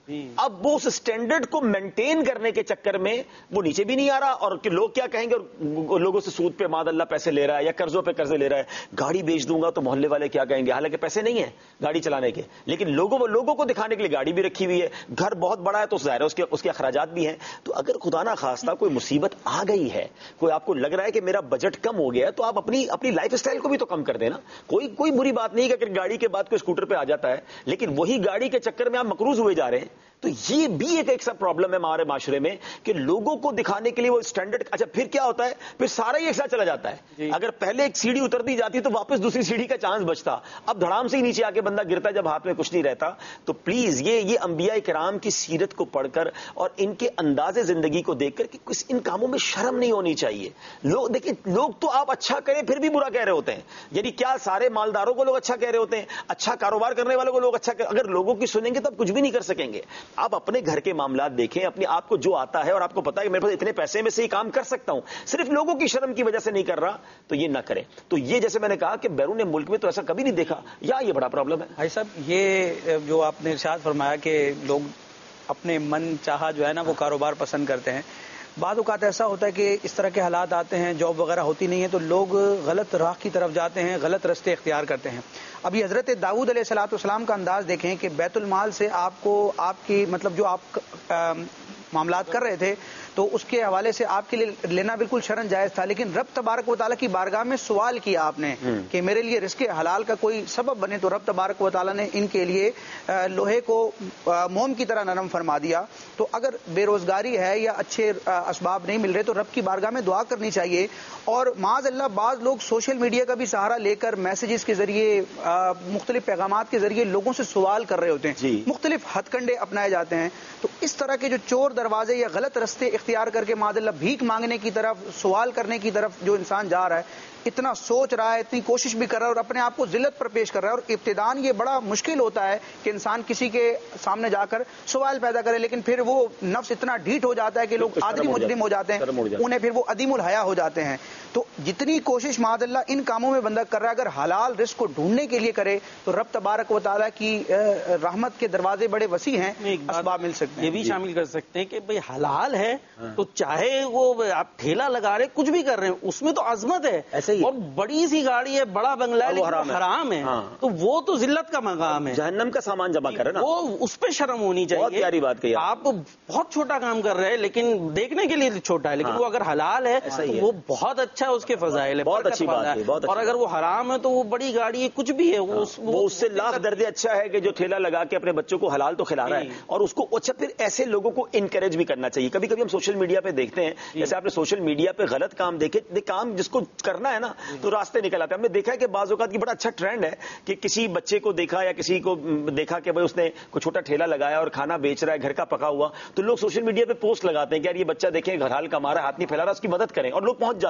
اب وہ اس اسٹینڈرڈ کو مینٹین کرنے کے چکر میں وہ نیچے بھی نہیں آ رہا، اور کہ لوگ کیا کہیں گے، اور لوگوں سے سود پہ ماد اللہ پیسے لے رہا ہے یا قرضوں پہ قرضے لے رہا ہے. گاڑی بیچ دوں گا تو محلے والے کیا کہیں گے، حالانکہ پیسے نہیں ہیں گاڑی چلانے کے، لیکن لوگوں وہ لوگوں کو دکھانے کے لیے گاڑی بھی رکھی ہوئی ہے. گھر بہت بڑا ہے تو ظاہر ہے اس کے اس کے اخراجات بھی ہیں. تو اگر خدا نہ خواستہ کوئی مصیبت آ گئی ہے، کوئی آپ کو لگ رہا ہے کہ میرا بجٹ کم ہو گیا ہے، تو آپ اپنی اپنی لائف اسٹائل کو بھی تو کم کر دینا. کوئی کوئی بری بات نہیں کہ اگر گاڑی کے بعد کوئی اسکوٹر پہ آ جاتا ہے، لیکن وہی گاڑی کے چکر میں آپ مقروض ہوئے جا رہے ہیں. تو یہ بھی ایک ایک سا پرابلم ہے ہمارے معاشرے میں کہ لوگوں کو دکھانے کے لیے وہ اسٹینڈرڈ. اچھا پھر کیا ہوتا ہے، پھر سارا ہی ایک ساتھ چلا جاتا ہے. اگر پہلے ایک سیڑھی اتر دی جاتی تو واپس دوسری سیڑھی کا چانس بچتا. اب دھڑام سے ہی نیچے آ کے بندہ گرتا ہے جب ہاتھ میں کچھ نہیں رہتا. تو پلیز یہ یہ انبیاء کرام کی سیرت کو پڑھ کر اور ان کے انداز زندگی کو دیکھ کر کہ کس ان کاموں میں شرم نہیں ہونی چاہیے. لوگ دیکھیں، لوگ تو آپ اچھا کریں پھر بھی برا کہہ رہے ہوتے ہیں. یعنی کیا سارے مالداروں کو لوگ اچھا کہہ رہے ہوتے ہیں، اچھا کاروبار کرنے والوں کو لوگ اچھا کہہ. اگر لوگوں کی سنیں گے تو آپ کچھ بھی نہیں کر سکیں گے. آپ اپنے گھر کے معاملات دیکھیں، اپنے آپ کو جو آتا ہے اور آپ کو پتا ہے کہ میرے پاس اتنے پیسے میں سے ہی کام کر سکتا ہوں، صرف لوگوں کی شرم کی وجہ سے نہیں کر رہا، تو یہ نہ کریں. تو یہ جیسے میں نے کہا کہ بیرون ملک میں تو ایسا کبھی نہیں دیکھا، یا یہ بڑا پرابلم ہے. بھائی صاحب یہ جو آپ نے ارشاد فرمایا کہ لوگ اپنے من چاہا جو ہے نا وہ کاروبار پسند کرتے ہیں، بعض اوقات ایسا ہوتا ہے کہ اس طرح کے حالات آتے ہیں، جاب وغیرہ ہوتی نہیں ہے تو لوگ غلط راہ کی طرف جاتے ہیں، غلط راستے اختیار کرتے ہیں. ابھی حضرت داؤد علیہ الصلوۃ والسلام کا انداز دیکھیں کہ بیت المال سے آپ کو آپ کی مطلب جو آپ معاملات کر رہے تھے تو اس کے حوالے سے آپ کے لیے لینا بالکل شرن جائز تھا، لیکن رب تبارک و تعالیٰ کی بارگاہ میں سوال کیا آپ نے کہ میرے لیے رزق حلال کا کوئی سبب بنے، تو رب تبارک و تعالیٰ نے ان کے لیے لوہے کو موم کی طرح نرم فرما دیا. تو اگر بے روزگاری ہے یا اچھے اسباب نہیں مل رہے تو رب کی بارگاہ میں دعا کرنی چاہیے. اور معاذ اللہ بعض لوگ سوشل میڈیا کا بھی سہارا لے کر میسیجز کے ذریعے، مختلف پیغامات کے ذریعے لوگوں سے سوال کر رہے ہوتے ہیں، جی. مختلف ہتھ کنڈے اپنائے جاتے ہیں. تو اس طرح کے جو چور دروازے یا غلط راستے اختیار کر کے معاذ اللہ بھیک مانگنے کی طرف، سوال کرنے کی طرف جو انسان جا رہا ہے، اتنا سوچ رہا ہے، اتنی کوشش بھی کر رہا ہے اور اپنے آپ کو ذلت پر پیش کر رہا ہے. اور ابتدان یہ بڑا مشکل ہوتا ہے کہ انسان کسی کے سامنے جا کر سوال پیدا کرے، لیکن پھر وہ نفس اتنا ڈھیٹ ہو جاتا ہے کہ لوگ آدمی مجرم ہو جاتے ہیں، انہیں پھر وہ عدیم الحیا ہو جاتے ہیں. تو جتنی کوشش معاذ اللہ ان کاموں میں بندہ کر رہا ہے، اگر حلال رزق کو ڈھونڈنے کے لیے کرے تو رب تبارک و تعالیٰ کی رحمت کے دروازے بڑے وسیع ہیں، اسباب مل سکتے ہیں. یہ بھی شامل کر سکتے ہیں کہ بھئی حلال ہے تو چاہے وہ آپ ٹھیلا لگا رہے کچھ بھی کر رہے ہیں، اس میں تو عظمت ہے، اور بڑی سی گاڑی ہے، بڑا بنگلہ ہے، لیکن حرام ہے تو وہ تو ذلت کا مقام ہے، جہنم کا سامان جمع کرے نا، وہ اس پہ شرم ہونی چاہیے. بہت پیاری بات کہی آپ بہت چھوٹا کام کر رہے ہیں لیکن دیکھنے کے لیے چھوٹا ہے، لیکن وہ اگر حلال ہے تو وہ بہت اچھا ہے، اس کے فضائل ہے، بہت اچھی بات ہے. اور اگر وہ حرام ہے تو وہ بڑی گاڑی ہے، کچھ بھی ہے، وہ اس سے لاکھ درجے اچھا ہے کہ جو ٹھیلا لگا کے اپنے بچوں کو حلال تو کھلا رہا ہے. اور اس کو اچھا پھر ایسے لوگوں کو انکریج بھی کرنا چاہیے. کبھی کبھی ہم سوشل میڈیا پہ دیکھتے ہیں، جیسے آپ نے سوشل میڈیا پہ غلط کام دیکھے، کام جس کو کرنا ہے نا تو راستے نکل آتے ہیں. ہم نے دیکھا ہے کہ بعض اوقات کی بڑا اچھا ٹرینڈ ہے کہ کسی بچے کو دیکھا یا کسی کو دیکھا کہ بھائی اس نے کوئی چھوٹا ٹھیلا لگایا اور کھانا بیچ رہا ہے گھر کا پکا ہوا، تو لوگ سوشل میڈیا پہ پوسٹ لگاتے ہیں کہ یار یہ بچہ دیکھیں گھر حال کما رہا ہے، ہاتھ نہیں پھیلا رہا، اس کی مدد کریں، اور لوگ پہنچ جاتے ہیں.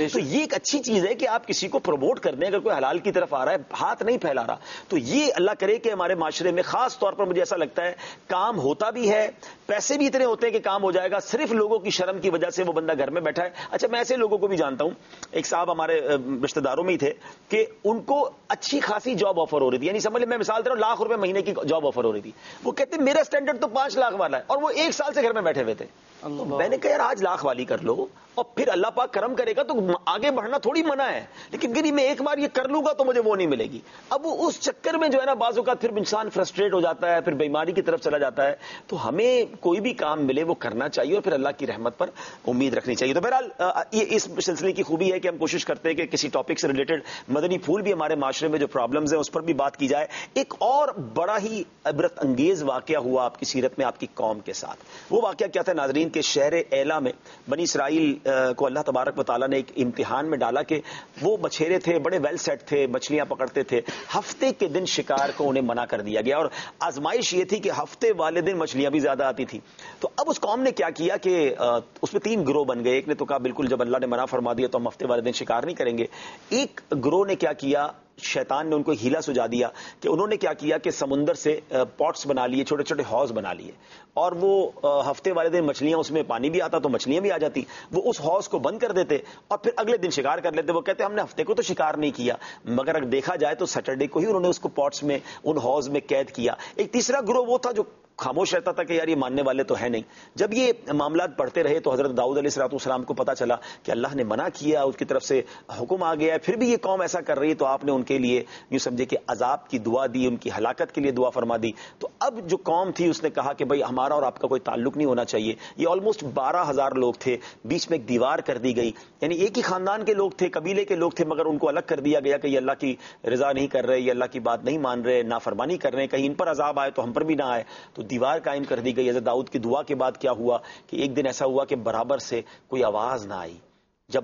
تو یہ ایک اچھی چیز ہے کہ آپ کسی کو پروموٹ کر دیں. اگر کوئی حلال کی طرف آ رہا ہے ہاتھ نہیں پھیلا رہا, تو یہ اللہ کرے کہ ہمارے معاشرے میں خاص طور پر مجھے ایسا لگتا ہے کام ہوتا بھی ہے, پیسے بھی اتنے ہوتے ہیں کہ کام ہو جائے گا, صرف لوگوں کی شرم کی وجہ سے وہ بندہ گھر میں بیٹھا ہے. اچھا میں ایسے لوگوں کو بھی جانتا ہوں, ایک صاحب ہمارے رشتے داروں میں ہی تھے کہ ان کو اچھی خاصی جاب آفر ہو رہی تھی, یعنی سمجھ لیں میں مثال دے رہا ہوں لاکھ روپے مہینے کی جاب آفر ہو رہی تھی. وہ کہتے میرا اسٹینڈرڈ تو پانچ لاکھ والا ہے اور وہ ایک سال سے گھر میں بیٹھے ہوئے تھے. تو میں نے کہا یار آج لاکھ والی کر لو اور پھر اللہ پاک کرم کرے گا تو آگے بڑھنا تھوڑی منع ہے, لیکن گری میں ایک بار یہ کر لوں گا تو مجھے وہ نہیں ملے گی. اب وہ اس چکر میں جو ہے نا بعض اوقات پھر انسان فرسٹریٹ ہو جاتا ہے, پھر بیماری کی طرف چلا جاتا ہے. تو ہمیں کوئی بھی کام ملے وہ کرنا چاہیے اور پھر اللہ کی رحمت پر امید رکھنی چاہیے. تو بہرحال یہ اس سلسلے کی خوبی ہے کہ ہم کوشش کرتے ہیں کہ کسی ٹاپک سے ریلیٹڈ مدنی پھول بھی ہمارے معاشرے میں جو پرابلمز ہیں اس پر بھی بات کی جائے. ایک اور بڑا ہی عبرت انگیز واقعہ ہوا آپ کی سیرت میں آپ کی قوم کے ساتھ. وہ واقعہ کیا تھا ناظرین کہ شہر ایلا میں بنی اسرائیل کو اللہ تبارک و تعالیٰ نے ایک امتحان میں ڈالا کہ وہ مچھیرے تھے, بڑے ویل سیٹ تھے, مچھلیاں پکڑتے تھے. ہفتے کے دن شکار کو انہیں منع کر دیا گیا اور آزمائش یہ تھی کہ ہفتے والے دن مچھلیاں بھی زیادہ آتی تھی. تو اب اس قوم نے کیا کیا کہ اس میں تین گروہ بن گئے. ایک نے تو کہا بالکل جب اللہ نے منع فرما دیا تو ہم ہفتے والے دن شکار نہیں کریں گے. ایک گروہ نے کیا کیا, شیطان نے ان کو ہیلا سجا دیا کہ انہوں نے کیا کیا کہ سمندر سے پاٹس بنا لیے, چھوٹے چھوٹے ہاؤس بنا لیے, اور وہ ہفتے والے دن مچھلیاں, اس میں پانی بھی آتا تو مچھلیاں بھی آ جاتی, وہ اس ہاؤس کو بند کر دیتے اور پھر اگلے دن شکار کر لیتے. وہ کہتے ہم نے ہفتے کو تو شکار نہیں کیا, مگر اگر دیکھا جائے تو سیٹرڈے کو ہی انہوں نے اس کو پاٹس میں ان ہاؤس میں قید کیا. ایک تیسرا گروہ وہ تھا جو خاموش رہتا تھا کہ یار یہ ماننے والے تو ہے نہیں. جب یہ معاملات پڑھتے رہے تو حضرت داؤد علیہ الصلوۃ والسلام کو پتا چلا کہ اللہ نے منع کیا, اس کی طرف سے حکم آ گیا ہے, پھر بھی یہ قوم ایسا کر رہی ہے, تو آپ نے ان کے لیے یوں سمجھے کہ عذاب کی دعا دی, ان کی ہلاکت کے لیے دعا فرما دی. تو اب جو قوم تھی اس نے کہا کہ بھائی ہمارا اور آپ کا کوئی تعلق نہیں ہونا چاہیے. یہ آلموسٹ بارہ ہزار لوگ تھے, بیچ میں ایک دیوار کر دی گئی, یعنی ایک ہی خاندان کے لوگ تھے, قبیلے کے لوگ تھے, مگر ان کو الگ کر دیا گیا کہ یہ اللہ کی رضا نہیں کر رہے, یہ اللہ کی بات نہیں مان رہے, نافرمانی کر رہے ہیں, کہیں ان پر عذاب آئے تو ہم پر بھی نہ آئے. تو دیوار قائم کر دی گئی. حضرت داؤد کی دعا کے بعد کیا ہوا کہ ایک دن ایسا ہوا کہ برابر سے کوئی آواز نہ آئی. جب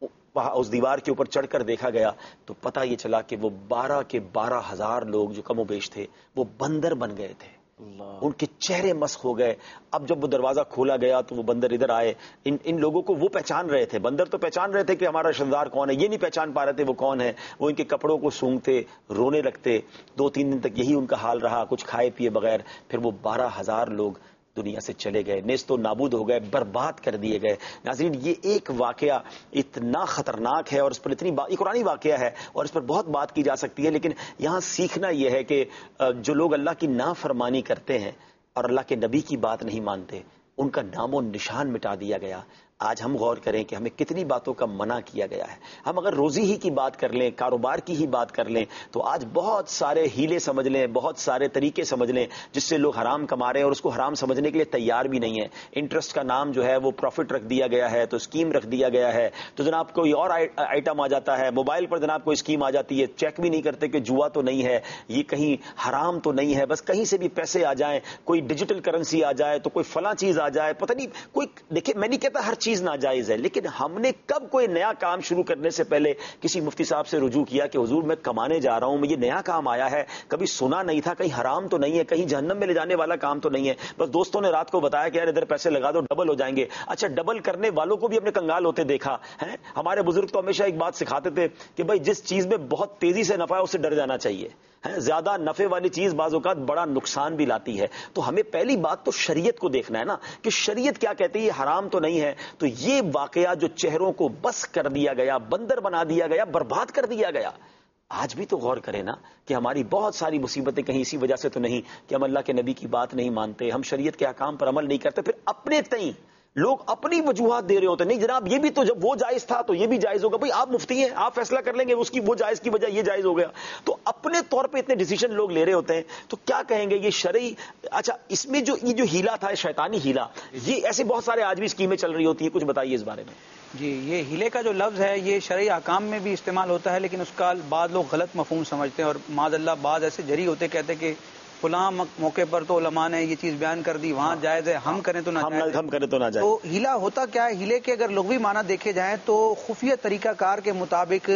اس دیوار کے اوپر چڑھ کر دیکھا گیا تو پتہ یہ چلا کہ وہ بارہ کے بارہ ہزار لوگ جو کم و بیش تھے وہ بندر بن گئے تھے. ان کے چہرے مسخ ہو گئے. اب جب وہ دروازہ کھولا گیا تو وہ بندر ادھر آئے. ان ان لوگوں کو وہ پہچان رہے تھے, بندر تو پہچان رہے تھے کہ ہمارا شردار کون ہے, یہ نہیں پہچان پا رہے تھے وہ کون ہے. وہ ان کے کپڑوں کو سونگتے, رونے لگتے. دو تین دن تک یہی ان کا حال رہا, کچھ کھائے پیے بغیر. پھر وہ بارہ ہزار لوگ دنیا سے چلے گئے, نیست و نابود ہو گئے, برباد کر دیے گئے. ناظرین یہ ایک واقعہ اتنا خطرناک ہے اور اس پر اتنی بات, یہ قرآنی واقعہ ہے اور اس پر بہت بات کی جا سکتی ہے, لیکن یہاں سیکھنا یہ ہے کہ جو لوگ اللہ کی نافرمانی کرتے ہیں اور اللہ کے نبی کی بات نہیں مانتے, ان کا نام و نشان مٹا دیا گیا. آج ہم غور کریں کہ ہمیں کتنی باتوں کا منع کیا گیا ہے. ہم اگر روزی ہی کی بات کر لیں, کاروبار کی ہی بات کر لیں, تو آج بہت سارے ہیلے سمجھ لیں, بہت سارے طریقے سمجھ لیں جس سے لوگ حرام کما رہے ہیں اور اس کو حرام سمجھنے کے لیے تیار بھی نہیں ہے. انٹرسٹ کا نام جو ہے وہ پروفٹ رکھ دیا گیا ہے, تو اسکیم رکھ دیا گیا ہے, تو جناب کوئی اور آئٹم آ جاتا ہے, موبائل پر جناب کوئی اسکیم آ جاتی ہے, چیک بھی نہیں کرتے کہ جوا تو نہیں ہے, یہ کہیں حرام تو نہیں ہے, بس کہیں سے بھی پیسے آ جائیں, کوئی ڈیجیٹل کرنسی آ جائے, تو کوئی فلاں چیز آ جائے, پتہ نہیں کوئی. دیکھیں میں نہیں کہتا ہر چیز ناجائز ہے, لیکن ہم نے کب کوئی نیا کام شروع کرنے سے پہلے کسی مفتی صاحب سے رجوع کیا کہ حضور میں کمانے جا رہا ہوں, میں یہ نیا کام آیا ہے, کبھی سنا نہیں تھا, کہیں حرام تو نہیں ہے, کہیں جہنم میں لے جانے والا کام تو نہیں ہے, بس دوستوں نے رات کو بتایا کہ یار ادھر پیسے لگا دو ڈبل ہو جائیں گے. اچھا ڈبل کرنے والوں کو بھی اپنے کنگال ہوتے دیکھا ہے. ہمارے بزرگ تو ہمیشہ ایک بات سکھاتے تھے کہ بھائی جس چیز میں بہت تیزی سے نفع ہے اسے ڈر جانا چاہیے. زیادہ نفع والی چیز بعض اوقات بڑا نقصان بھی لاتی ہے. تو ہمیں پہلی بات تو شریعت کو دیکھنا ہے نا کہ شریعت کیا کہتی ہے, یہ حرام تو نہیں ہے. تو یہ واقعہ جو چہروں کو بس کر دیا گیا, بندر بنا دیا گیا, برباد کر دیا گیا, آج بھی تو غور کریں نا کہ ہماری بہت ساری مصیبتیں کہیں اسی وجہ سے تو نہیں کہ ہم اللہ کے نبی کی بات نہیں مانتے, ہم شریعت کے احکام پر عمل نہیں کرتے, پھر اپنے تئیں لوگ اپنی وجوہات دے رہے ہوتے ہیں. نہیں جناب یہ بھی تو جب وہ جائز تھا تو یہ بھی جائز ہوگا. بھائی آپ مفتی ہیں, آپ فیصلہ کر لیں گے اس کی وہ جائز کی وجہ یہ جائز ہو گیا. تو اپنے طور پہ اتنے ڈیسیژن لوگ لے رہے ہوتے ہیں, تو کیا کہیں گے یہ شرعی. اچھا اس میں جو یہ جو ہیلا تھا, شیطانی ہیلا, یہ ایسے بہت سارے آج بھی اسکیمیں چل رہی ہوتی ہیں, کچھ بتائیے اس بارے میں. جی یہ ہیلے کا جو لفظ ہے یہ شرعی احکام میں بھی استعمال ہوتا ہے, لیکن اس کا بعض لوگ غلط مفہوم سمجھتے ہیں اور معاذ اللہ بعض ایسے جری ہوتے کہتے ہیں کہ فلاں موقع پر تو علماء نے یہ چیز بیان کر دی, وہاں جائز ہے, ہم کریں تو نہ جائز, ہم کریں تو نہ جائز. تو ہیلا ہوتا کیا ہے؟ ہیلے کے اگر لغوی معنی دیکھے جائیں تو خفیہ طریقہ کار کے مطابق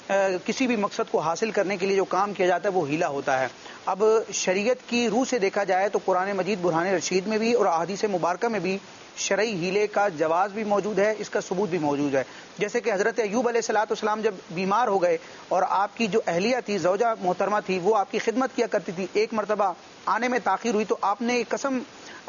کسی بھی مقصد کو حاصل کرنے کے لیے جو کام کیا جاتا ہے وہ ہیلا ہوتا ہے. اب شریعت کی روح سے دیکھا جائے تو قرآن مجید برہان رشید میں بھی اور احادیث مبارکہ میں بھی شرعی ہیلے کا جواز بھی موجود ہے، اس کا ثبوت بھی موجود ہے. جیسے کہ حضرت ایوب علیہ الصلوۃ والسلام جب بیمار ہو گئے اور آپ کی جو اہلیہ تھی، زوجہ محترمہ تھی، وہ آپ کی خدمت کیا کرتی تھی، ایک مرتبہ آنے میں تاخیر ہوئی تو آپ نے قسم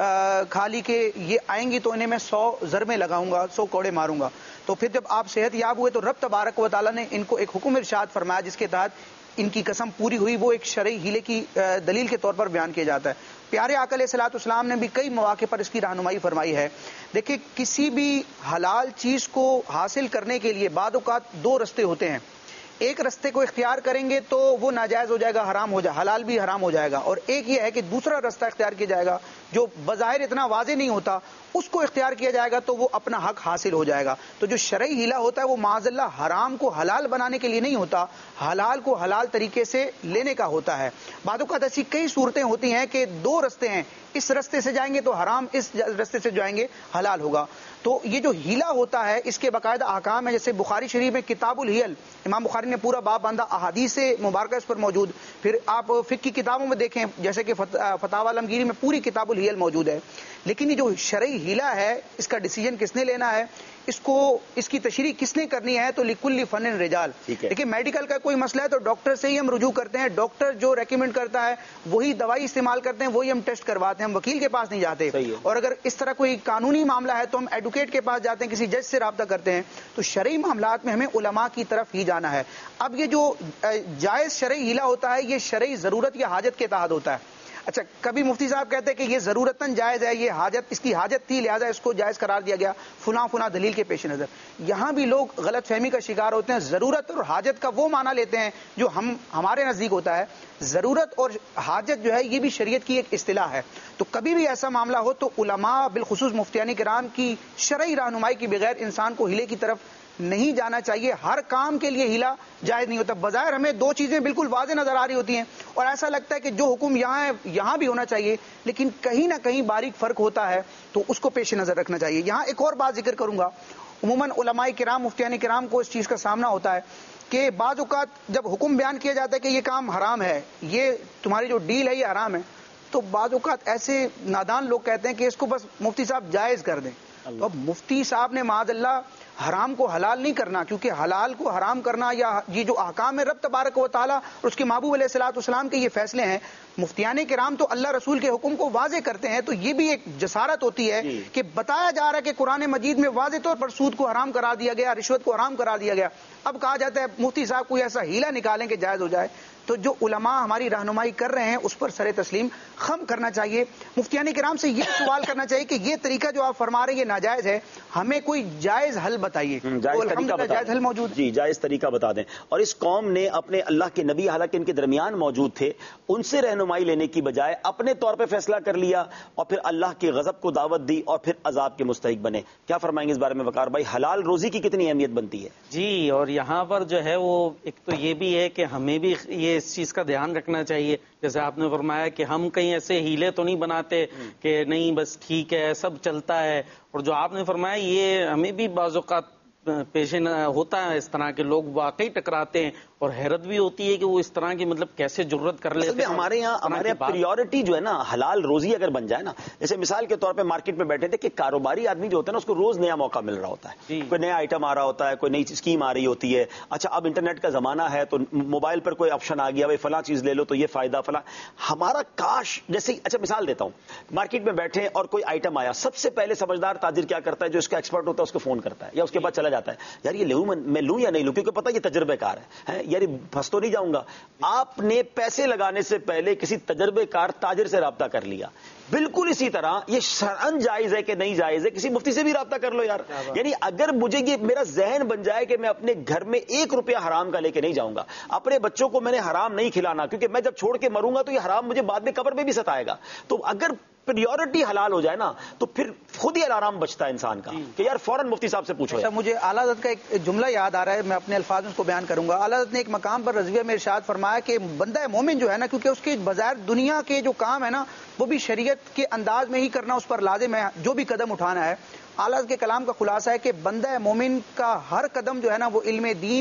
کھا لی کہ یہ آئیں گی تو انہیں میں سو ضربیں لگاؤں گا، سو کوڑے ماروں گا. تو پھر جب آپ صحت یاب ہوئے تو رب تبارک و تعالیٰ نے ان کو ایک حکم ارشاد فرمایا جس کے تحت ان کی قسم پوری ہوئی. وہ ایک شرعی ہیلے کی دلیل کے طور پر بیان کیا جاتا ہے. پیارے آقا علیہ الصلوۃ والسلام نے بھی کئی مواقع پر اس کی رہنمائی فرمائی ہے. دیکھیں، کسی بھی حلال چیز کو حاصل کرنے کے لیے بعض اوقات دو رستے ہوتے ہیں. ایک رستے کو اختیار کریں گے تو وہ ناجائز ہو جائے گا، حرام ہو جائے، حلال بھی حرام ہو جائے گا. اور ایک یہ ہے کہ دوسرا رستہ اختیار کیا جائے گا جو بظاہر اتنا واضح نہیں ہوتا، اس کو اختیار کیا جائے گا تو وہ اپنا حق حاصل ہو جائے گا. تو جو شرعی ہیلا ہوتا ہے وہ معاذ اللہ حرام کو حلال بنانے کے لیے نہیں ہوتا، حلال کو حلال طریقے سے لینے کا ہوتا ہے. بعض اوقات ایسی کئی صورتیں ہوتی ہیں کہ دو رستے ہیں، اس رستے سے جائیں گے تو حرام، اس رستے سے جائیں گے حلال ہوگا. تو یہ جو ہیلا ہوتا ہے اس کے باقاعدہ احکام ہے. جیسے بخاری شریف میں کتاب الہیل، امام بخاری نے پورا باب باندھا، احادیث مبارکہ اس پر موجود. پھر آپ فقہ کی کتابوں میں دیکھیں، جیسے کہ فتاوی عالمگیری میں پوری کتاب الہیل موجود ہے. لیکن یہ جو شرعی ہیلا ہے اس کا ڈیسیجن کس نے لینا ہے، اس کو اس کی تشریح کس نے کرنی ہے؟ تو لکل فن رجال. دیکھیں، میڈیکل کا کوئی مسئلہ ہے تو ڈاکٹر سے ہی ہم رجوع کرتے ہیں، ڈاکٹر جو ریکمینڈ کرتا ہے وہی دوائی استعمال کرتے ہیں، وہی ہم ٹیسٹ کرواتے ہیں، ہم وکیل کے پاس نہیں جاتے. اور اگر اس طرح کوئی قانونی معاملہ ہے تو ہم ایڈوکیٹ کے پاس جاتے ہیں، کسی جج سے رابطہ کرتے ہیں. تو شرعی معاملات میں ہمیں علماء کی طرف ہی جانا ہے. اب یہ جو جائز شرعی ہیلا ہوتا ہے یہ شرعی ضرورت یا حاجت کے تحت ہوتا ہے. اچھا، کبھی مفتی صاحب کہتے ہیں کہ یہ ضرورتاً جائز ہے، یہ حاجت، اس کی حاجت تھی لہذا اس کو جائز قرار دیا گیا فلاں فلاں دلیل کے پیش نظر. یہاں بھی لوگ غلط فہمی کا شکار ہوتے ہیں. ضرورت اور حاجت کا وہ معنی لیتے ہیں جو ہم ہمارے نزدیک ہوتا ہے. ضرورت اور حاجت جو ہے یہ بھی شریعت کی ایک اصطلاح ہے. تو کبھی بھی ایسا معاملہ ہو تو علماء بالخصوص مفتیان کرام کی شرعی رہنمائی کے بغیر انسان کو ہیلے کی طرف نہیں جانا چاہیے. ہر کام کے لیے ہیلا جائز نہیں ہوتا. بظاہر ہمیں دو چیزیں بالکل واضح نظر آ رہی ہوتی ہیں اور ایسا لگتا ہے کہ جو حکم یہاں ہے یہاں بھی ہونا چاہیے، لیکن کہیں نہ کہیں باریک فرق ہوتا ہے تو اس کو پیش نظر رکھنا چاہیے. یہاں ایک اور بات ذکر کروں گا. عموماً علماء کرام، مفتیان کرام کو اس چیز کا سامنا ہوتا ہے کہ بعض اوقات جب حکم بیان کیا جاتا ہے کہ یہ کام حرام ہے، یہ تمہاری جو ڈیل ہے یہ حرام ہے، تو بعض اوقات ایسے نادان لوگ کہتے ہیں کہ اس کو بس مفتی صاحب جائز کر دیں. تو اب مفتی صاحب نے معاذ اللہ حرام کو حلال نہیں کرنا، کیونکہ حلال کو حرام کرنا یا یہ جو احکام ہے رب تبارک و تعالیٰ اور اس کے محبوب علیہ الصلوۃ والسلام کے یہ فیصلے ہیں. مفتیان کرام تو اللہ رسول کے حکم کو واضح کرتے ہیں، تو یہ بھی ایک جسارت ہوتی ہے کہ بتایا جا رہا ہے کہ قرآن مجید میں واضح طور پر سود کو حرام کرا دیا گیا، رشوت کو حرام کرا دیا گیا. اب کہا جاتا ہے مفتی صاحب کوئی ایسا ہیلا نکالیں کہ جائز ہو جائے. تو جو علماء ہماری رہنمائی کر رہے ہیں اس پر سر تسلیم خم کرنا چاہیے. مفتیان کرام سے یہ سوال کرنا چاہیے کہ یہ طریقہ جو آپ فرما رہے ہیں یہ ناجائز ہے، ہمیں کوئی جائز حل بتائیے. جائز طریقہ بتا جائز حل موجود. جی، جائز طریقہ بتا دیں. اور اس قوم نے اپنے اللہ کے نبی حالانکہ ان کے درمیان موجود تھے، ان سے رہنمائی لینے کی بجائے اپنے طور پہ فیصلہ کر لیا اور پھر اللہ کے غضب کو دعوت دی اور پھر عذاب کے مستحق بنے. کیا فرمائیں گے اس بارے میں وقار بھائی؟ حلال روزی کی کتنی اہمیت بنتی ہے؟ جی، اور یہاں پر جو ہے وہ ایک تو یہ بھی ہے کہ ہمیں بھی یہ اس چیز کا دھیان رکھنا چاہیے. جیسے آپ نے فرمایا کہ ہم کہیں ایسے ہیلے تو نہیں بناتے کہ نہیں بس ٹھیک ہے سب چلتا ہے. اور جو آپ نے فرمایا یہ ہمیں بھی بعض اوقات پیش ہوتا ہے، اس طرح کے لوگ واقعی ٹکراتے ہیں اور حیرت بھی ہوتی ہے کہ وہ اس طرح کی مطلب کیسے جرت کر لیتے ہیں. ہمارے یہاں ہمارے یہاں پریورٹی جو ہے نا حلال روزی اگر بن جائے نا، جیسے مثال کے طور پہ مارکیٹ میں بیٹھے تھے کہ کاروباری آدمی جو ہوتا ہے نا اس کو روز نیا موقع مل رہا ہوتا ہے، کوئی نیا آئٹم آ رہا ہوتا ہے، کوئی نئی اسکیم آ رہی ہوتی ہے. اچھا، اب انٹرنیٹ کا زمانہ ہے تو موبائل پر کوئی آپشن آ گیا، بھائی فلاں چیز لے لو تو یہ فائدہ فلاں. ہمارا کاش جیسے، اچھا مثال دیتا ہوں، مارکیٹ میں بیٹھے اور کوئی آئٹم آیا، سب سے پہلے سمجھدار تاجر کیا کرتا ہے؟ جو اس کا ایکسپرٹ ہوتا ہے اس کو فون کرتا ہے یا اس کے بعد چلا جاتا ہے، یار یہ لوں میں لوں یا نہیں لوں، کیونکہ پتہ یہ تجربے کار ہے، یار پھنس تو نہیں جاؤں گا. آپ نے پیسے لگانے سے پہلے کسی تجربے کار تاجر سے رابطہ کر لیا. بالکل اسی طرح یہ شرعن جائز ہے کہ نہیں جائز ہے، کسی مفتی سے بھی رابطہ کر لو یار. یعنی اگر مجھے یہ میرا ذہن بن جائے کہ میں اپنے گھر میں ایک روپیہ حرام کا لے کے نہیں جاؤں گا، اپنے بچوں کو میں نے حرام نہیں کھلانا کیونکہ میں جب چھوڑ کے مروں گا تو یہ حرام مجھے بعد میں قبر میں بھی ستائے گا. تو اگر پریورٹی حلال ہو جائے نا تو پھر خود ہی الارم بچتا ہے انسان کا کہ یار فوراً مفتی صاحب سے پوچھو. اچھا، مجھے اعلیٰ حضرت کا ایک جملہ یاد آ رہا ہے، میں اپنے الفاظ میں اس کو بیان کروں گا. اعلیٰ حضرت نے ایک مقام پر رضویہ میں ارشاد فرمایا کہ بندہ مومن جو ہے نا، کیونکہ اس کے بظاہر دنیا کے جو کام ہے نا وہ بھی شریعت کے انداز میں ہی کرنا اس پر لازم ہے، جو بھی قدم اٹھانا ہے. اعلیٰ حضرت کے کلام کا خلاصہ ہے کہ بندہ مومن کا ہر قدم جو ہے نا وہ علم دین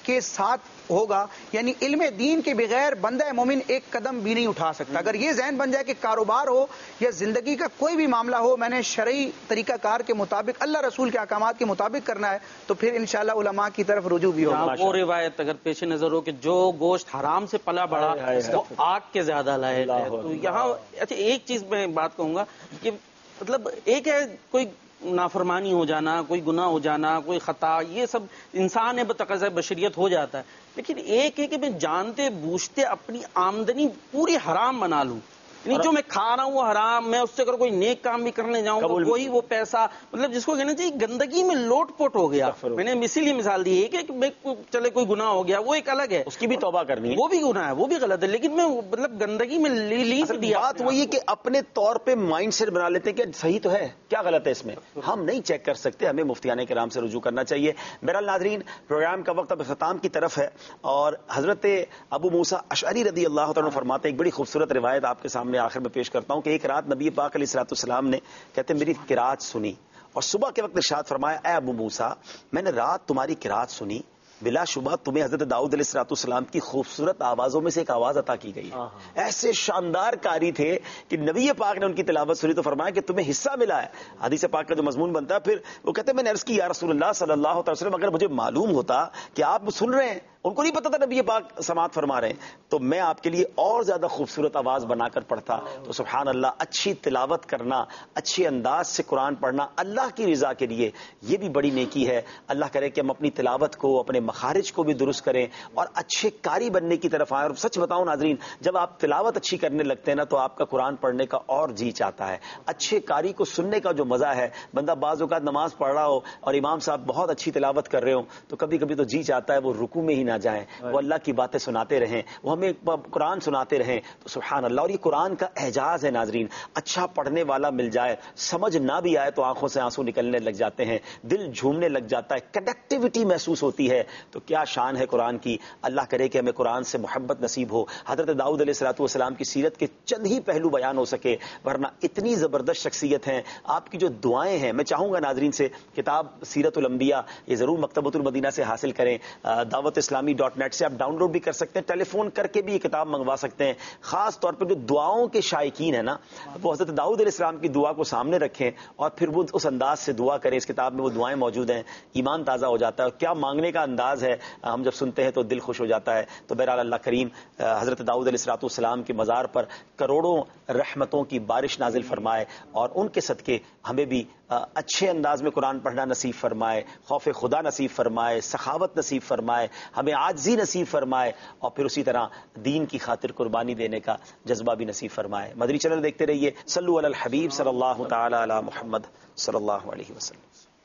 کے ساتھ ہوگا، یعنی علم دین کے بغیر بندہ مومن ایک قدم بھی نہیں اٹھا سکتا. اگر یہ ذہن بن جائے کہ کاروبار ہو یا زندگی کا کوئی بھی معاملہ ہو میں نے شرعی طریقہ کار کے مطابق اللہ رسول کے احکامات کے مطابق کرنا ہے، تو پھر انشاءاللہ علماء کی طرف رجوع بھی ہوگا. وہ روایت اگر پیش نظر ہو کہ جو گوشت حرام سے پلا بڑھا وہ آگ کے زیادہ لائق ہے. تو یہاں اچھا ایک چیز میں بات کہوں گا کہ مطلب ایک ہے کوئی نافرمانی ہو جانا، کوئی گناہ ہو جانا، کوئی خطا، یہ سب انسان ہے بتقاضۂ بشریت ہو جاتا ہے. لیکن ایک ہے کہ میں جانتے بوجھتے اپنی آمدنی پوری حرام بنا لوں، یعنی جو میں کھا رہا ہوں وہ حرام، میں اس سے اگر کوئی نیک کام بھی کرنے جاؤں تو کوئی وہ پیسہ مطلب جس کو کہنا چاہیے گندگی میں لوٹ پوٹ ہو گیا. میں نے اسی لیے مثال دی ہے کہ میں چلے کوئی گناہ ہو گیا وہ ایک الگ ہے، اس کی بھی توبہ کرنی ہے، وہ بھی گناہ ہے، وہ بھی غلط ہے، لیکن میں مطلب گندگی میں لیس دیا. بات وہی ہے کہ اپنے طور پہ مائنڈ سیٹ بنا لیتے ہیں کہ صحیح تو ہے، کیا غلط ہے اس میں، ہم نہیں چیک کر سکتے، ہمیں مفتیان کرام سے رجوع کرنا چاہیے. بہرحال ناظرین پروگرام کا وقت اب اختتام کی طرف ہے، اور حضرت ابو موسیٰ اشعری رضی اللہ تعالیٰ فرماتے ہیں، ایک بڑی خوبصورت روایت آپ کے سامنے آخر میں پیش کرتا ہوں کہ ایک رات نبی پاک علیہ الصلوۃ والسلام نے کہتے ہیں میری قرات سنی، اور صبح کے وقت ارشاد فرمایا اے ابو موسیٰ میں نے رات تمہاری قرات سنی، بلا شبہ تمہیں حضرت داؤد علیہ الصلوۃ والسلام کی خوبصورت آوازوں میں سے ایک آواز عطا کی گئی ہے. ایسے شاندار قاری تھے کہ نبی پاک نے ان کی تلاوت سنی تو فرمایا کہ تمہیں حصہ ملا ہے. حدیث پاک کا جو مضمون بنتا ہے پھر وہ کہتے ہیں میں نے عرض کی یا رسول اللہ صلی اللہ علیہ وسلم اگر مجھے معلوم ہوتا کہ آپ سن رہے ہیں، ان کو نہیں پتا تھا نبی پاک سماعت فرما رہے ہیں، تو میں آپ کے لیے اور زیادہ خوبصورت آواز بنا کر پڑھتا. تو سبحان اللہ، اچھی تلاوت کرنا، اچھے انداز سے قرآن پڑھنا اللہ کی رضا کے لیے یہ بھی بڑی نیکی ہے. اللہ کرے کہ ہم اپنی تلاوت کو، اپنے مخارج کو بھی درست کریں اور اچھے قاری بننے کی طرف آئیں. اور سچ بتاؤں ناظرین، جب آپ تلاوت اچھی کرنے لگتے ہیں نا تو آپ کا قرآن پڑھنے کا اور جی چاہتا ہے. اچھے قاری کو سننے کا جو مزہ ہے، بندہ بعض اوقات نماز پڑھ رہا ہو اور امام صاحب بہت اچھی تلاوت کر رہے ہوں تو کبھی کبھی تو جی چاہتا ہے وہ رکوع میں ہی نہ جائیں، وہ اللہ کی باتیں سناتے رہیں، وہ ہمیں قرآن سناتے رہیں. تو سبحان اللہ، اور یہ قرآن کا اعجاز ہے ناظرین، اچھا پڑھنے والا مل جائے، سمجھ نہ بھی آئے تو آنکھوں سے آنسو نکلنے لگ جاتے ہیں، دل جھومنے لگ جاتا ہے، کنیکٹیوٹی محسوس ہوتی ہے. تو کیا شان ہے قرآن کی. اللہ کرے کہ ہمیں قرآن سے محبت نصیب ہو، حضرت داؤد علیہ الصلوۃ والسلام کی سیرت کے چند ہی پہلو بیان ہو سکے، ورنہ اتنی زبردست شخصیت ہیں. آپ کی جو دعائیں ہیں، میں چاہوں گا ناظرین سے کتاب سیرت الانبیاء یہ ضرور مکتبۃ المدینہ سے حاصل کریں، دعوت اسلامی ڈاٹ نیٹ سے آپ ڈاؤن لوڈ بھی کر سکتے ہیں، ٹیلی فون کر کے بھی یہ کتاب منگوا سکتے ہیں. خاص طور پر جو دعاؤں کے شائقین ہیں نا، وہ حضرت داؤد علیہ السلام کی دعا کو سامنے رکھیں اور پھر وہ اس انداز سے دعا کریں. اس کتاب میں وہ دعائیں موجود ہیں، ایمان تازہ ہو جاتا ہے. اور کیا مانگنے کا انداز ہے، ہم جب سنتے ہیں تو دل خوش ہو جاتا ہے. تو بہرحال اللہ کریم حضرت داؤد علیہ الصلوۃ والسلام کے مزار پر کروڑوں رحمتوں کی بارش نازل فرمائے، اور ان کے صدقے ہمیں بھی اچھے انداز میں قرآن پڑھنا نصیب فرمائے، خوف خدا نصیب فرمائے، سخاوت نصیب فرمائے، ہمیں عاجزی نصیب فرمائے، اور پھر اسی طرح دین کی خاطر قربانی دینے کا جذبہ بھی نصیب فرمائے. مدنی چینل دیکھتے رہیے. صلو علی الحبیب صلی اللہ تعالی علی محمد صلی اللہ علیہ وسلم.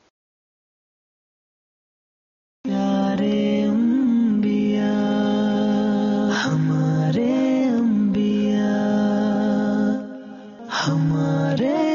پیارے انبیاء ہمارے انبیاء ہمارے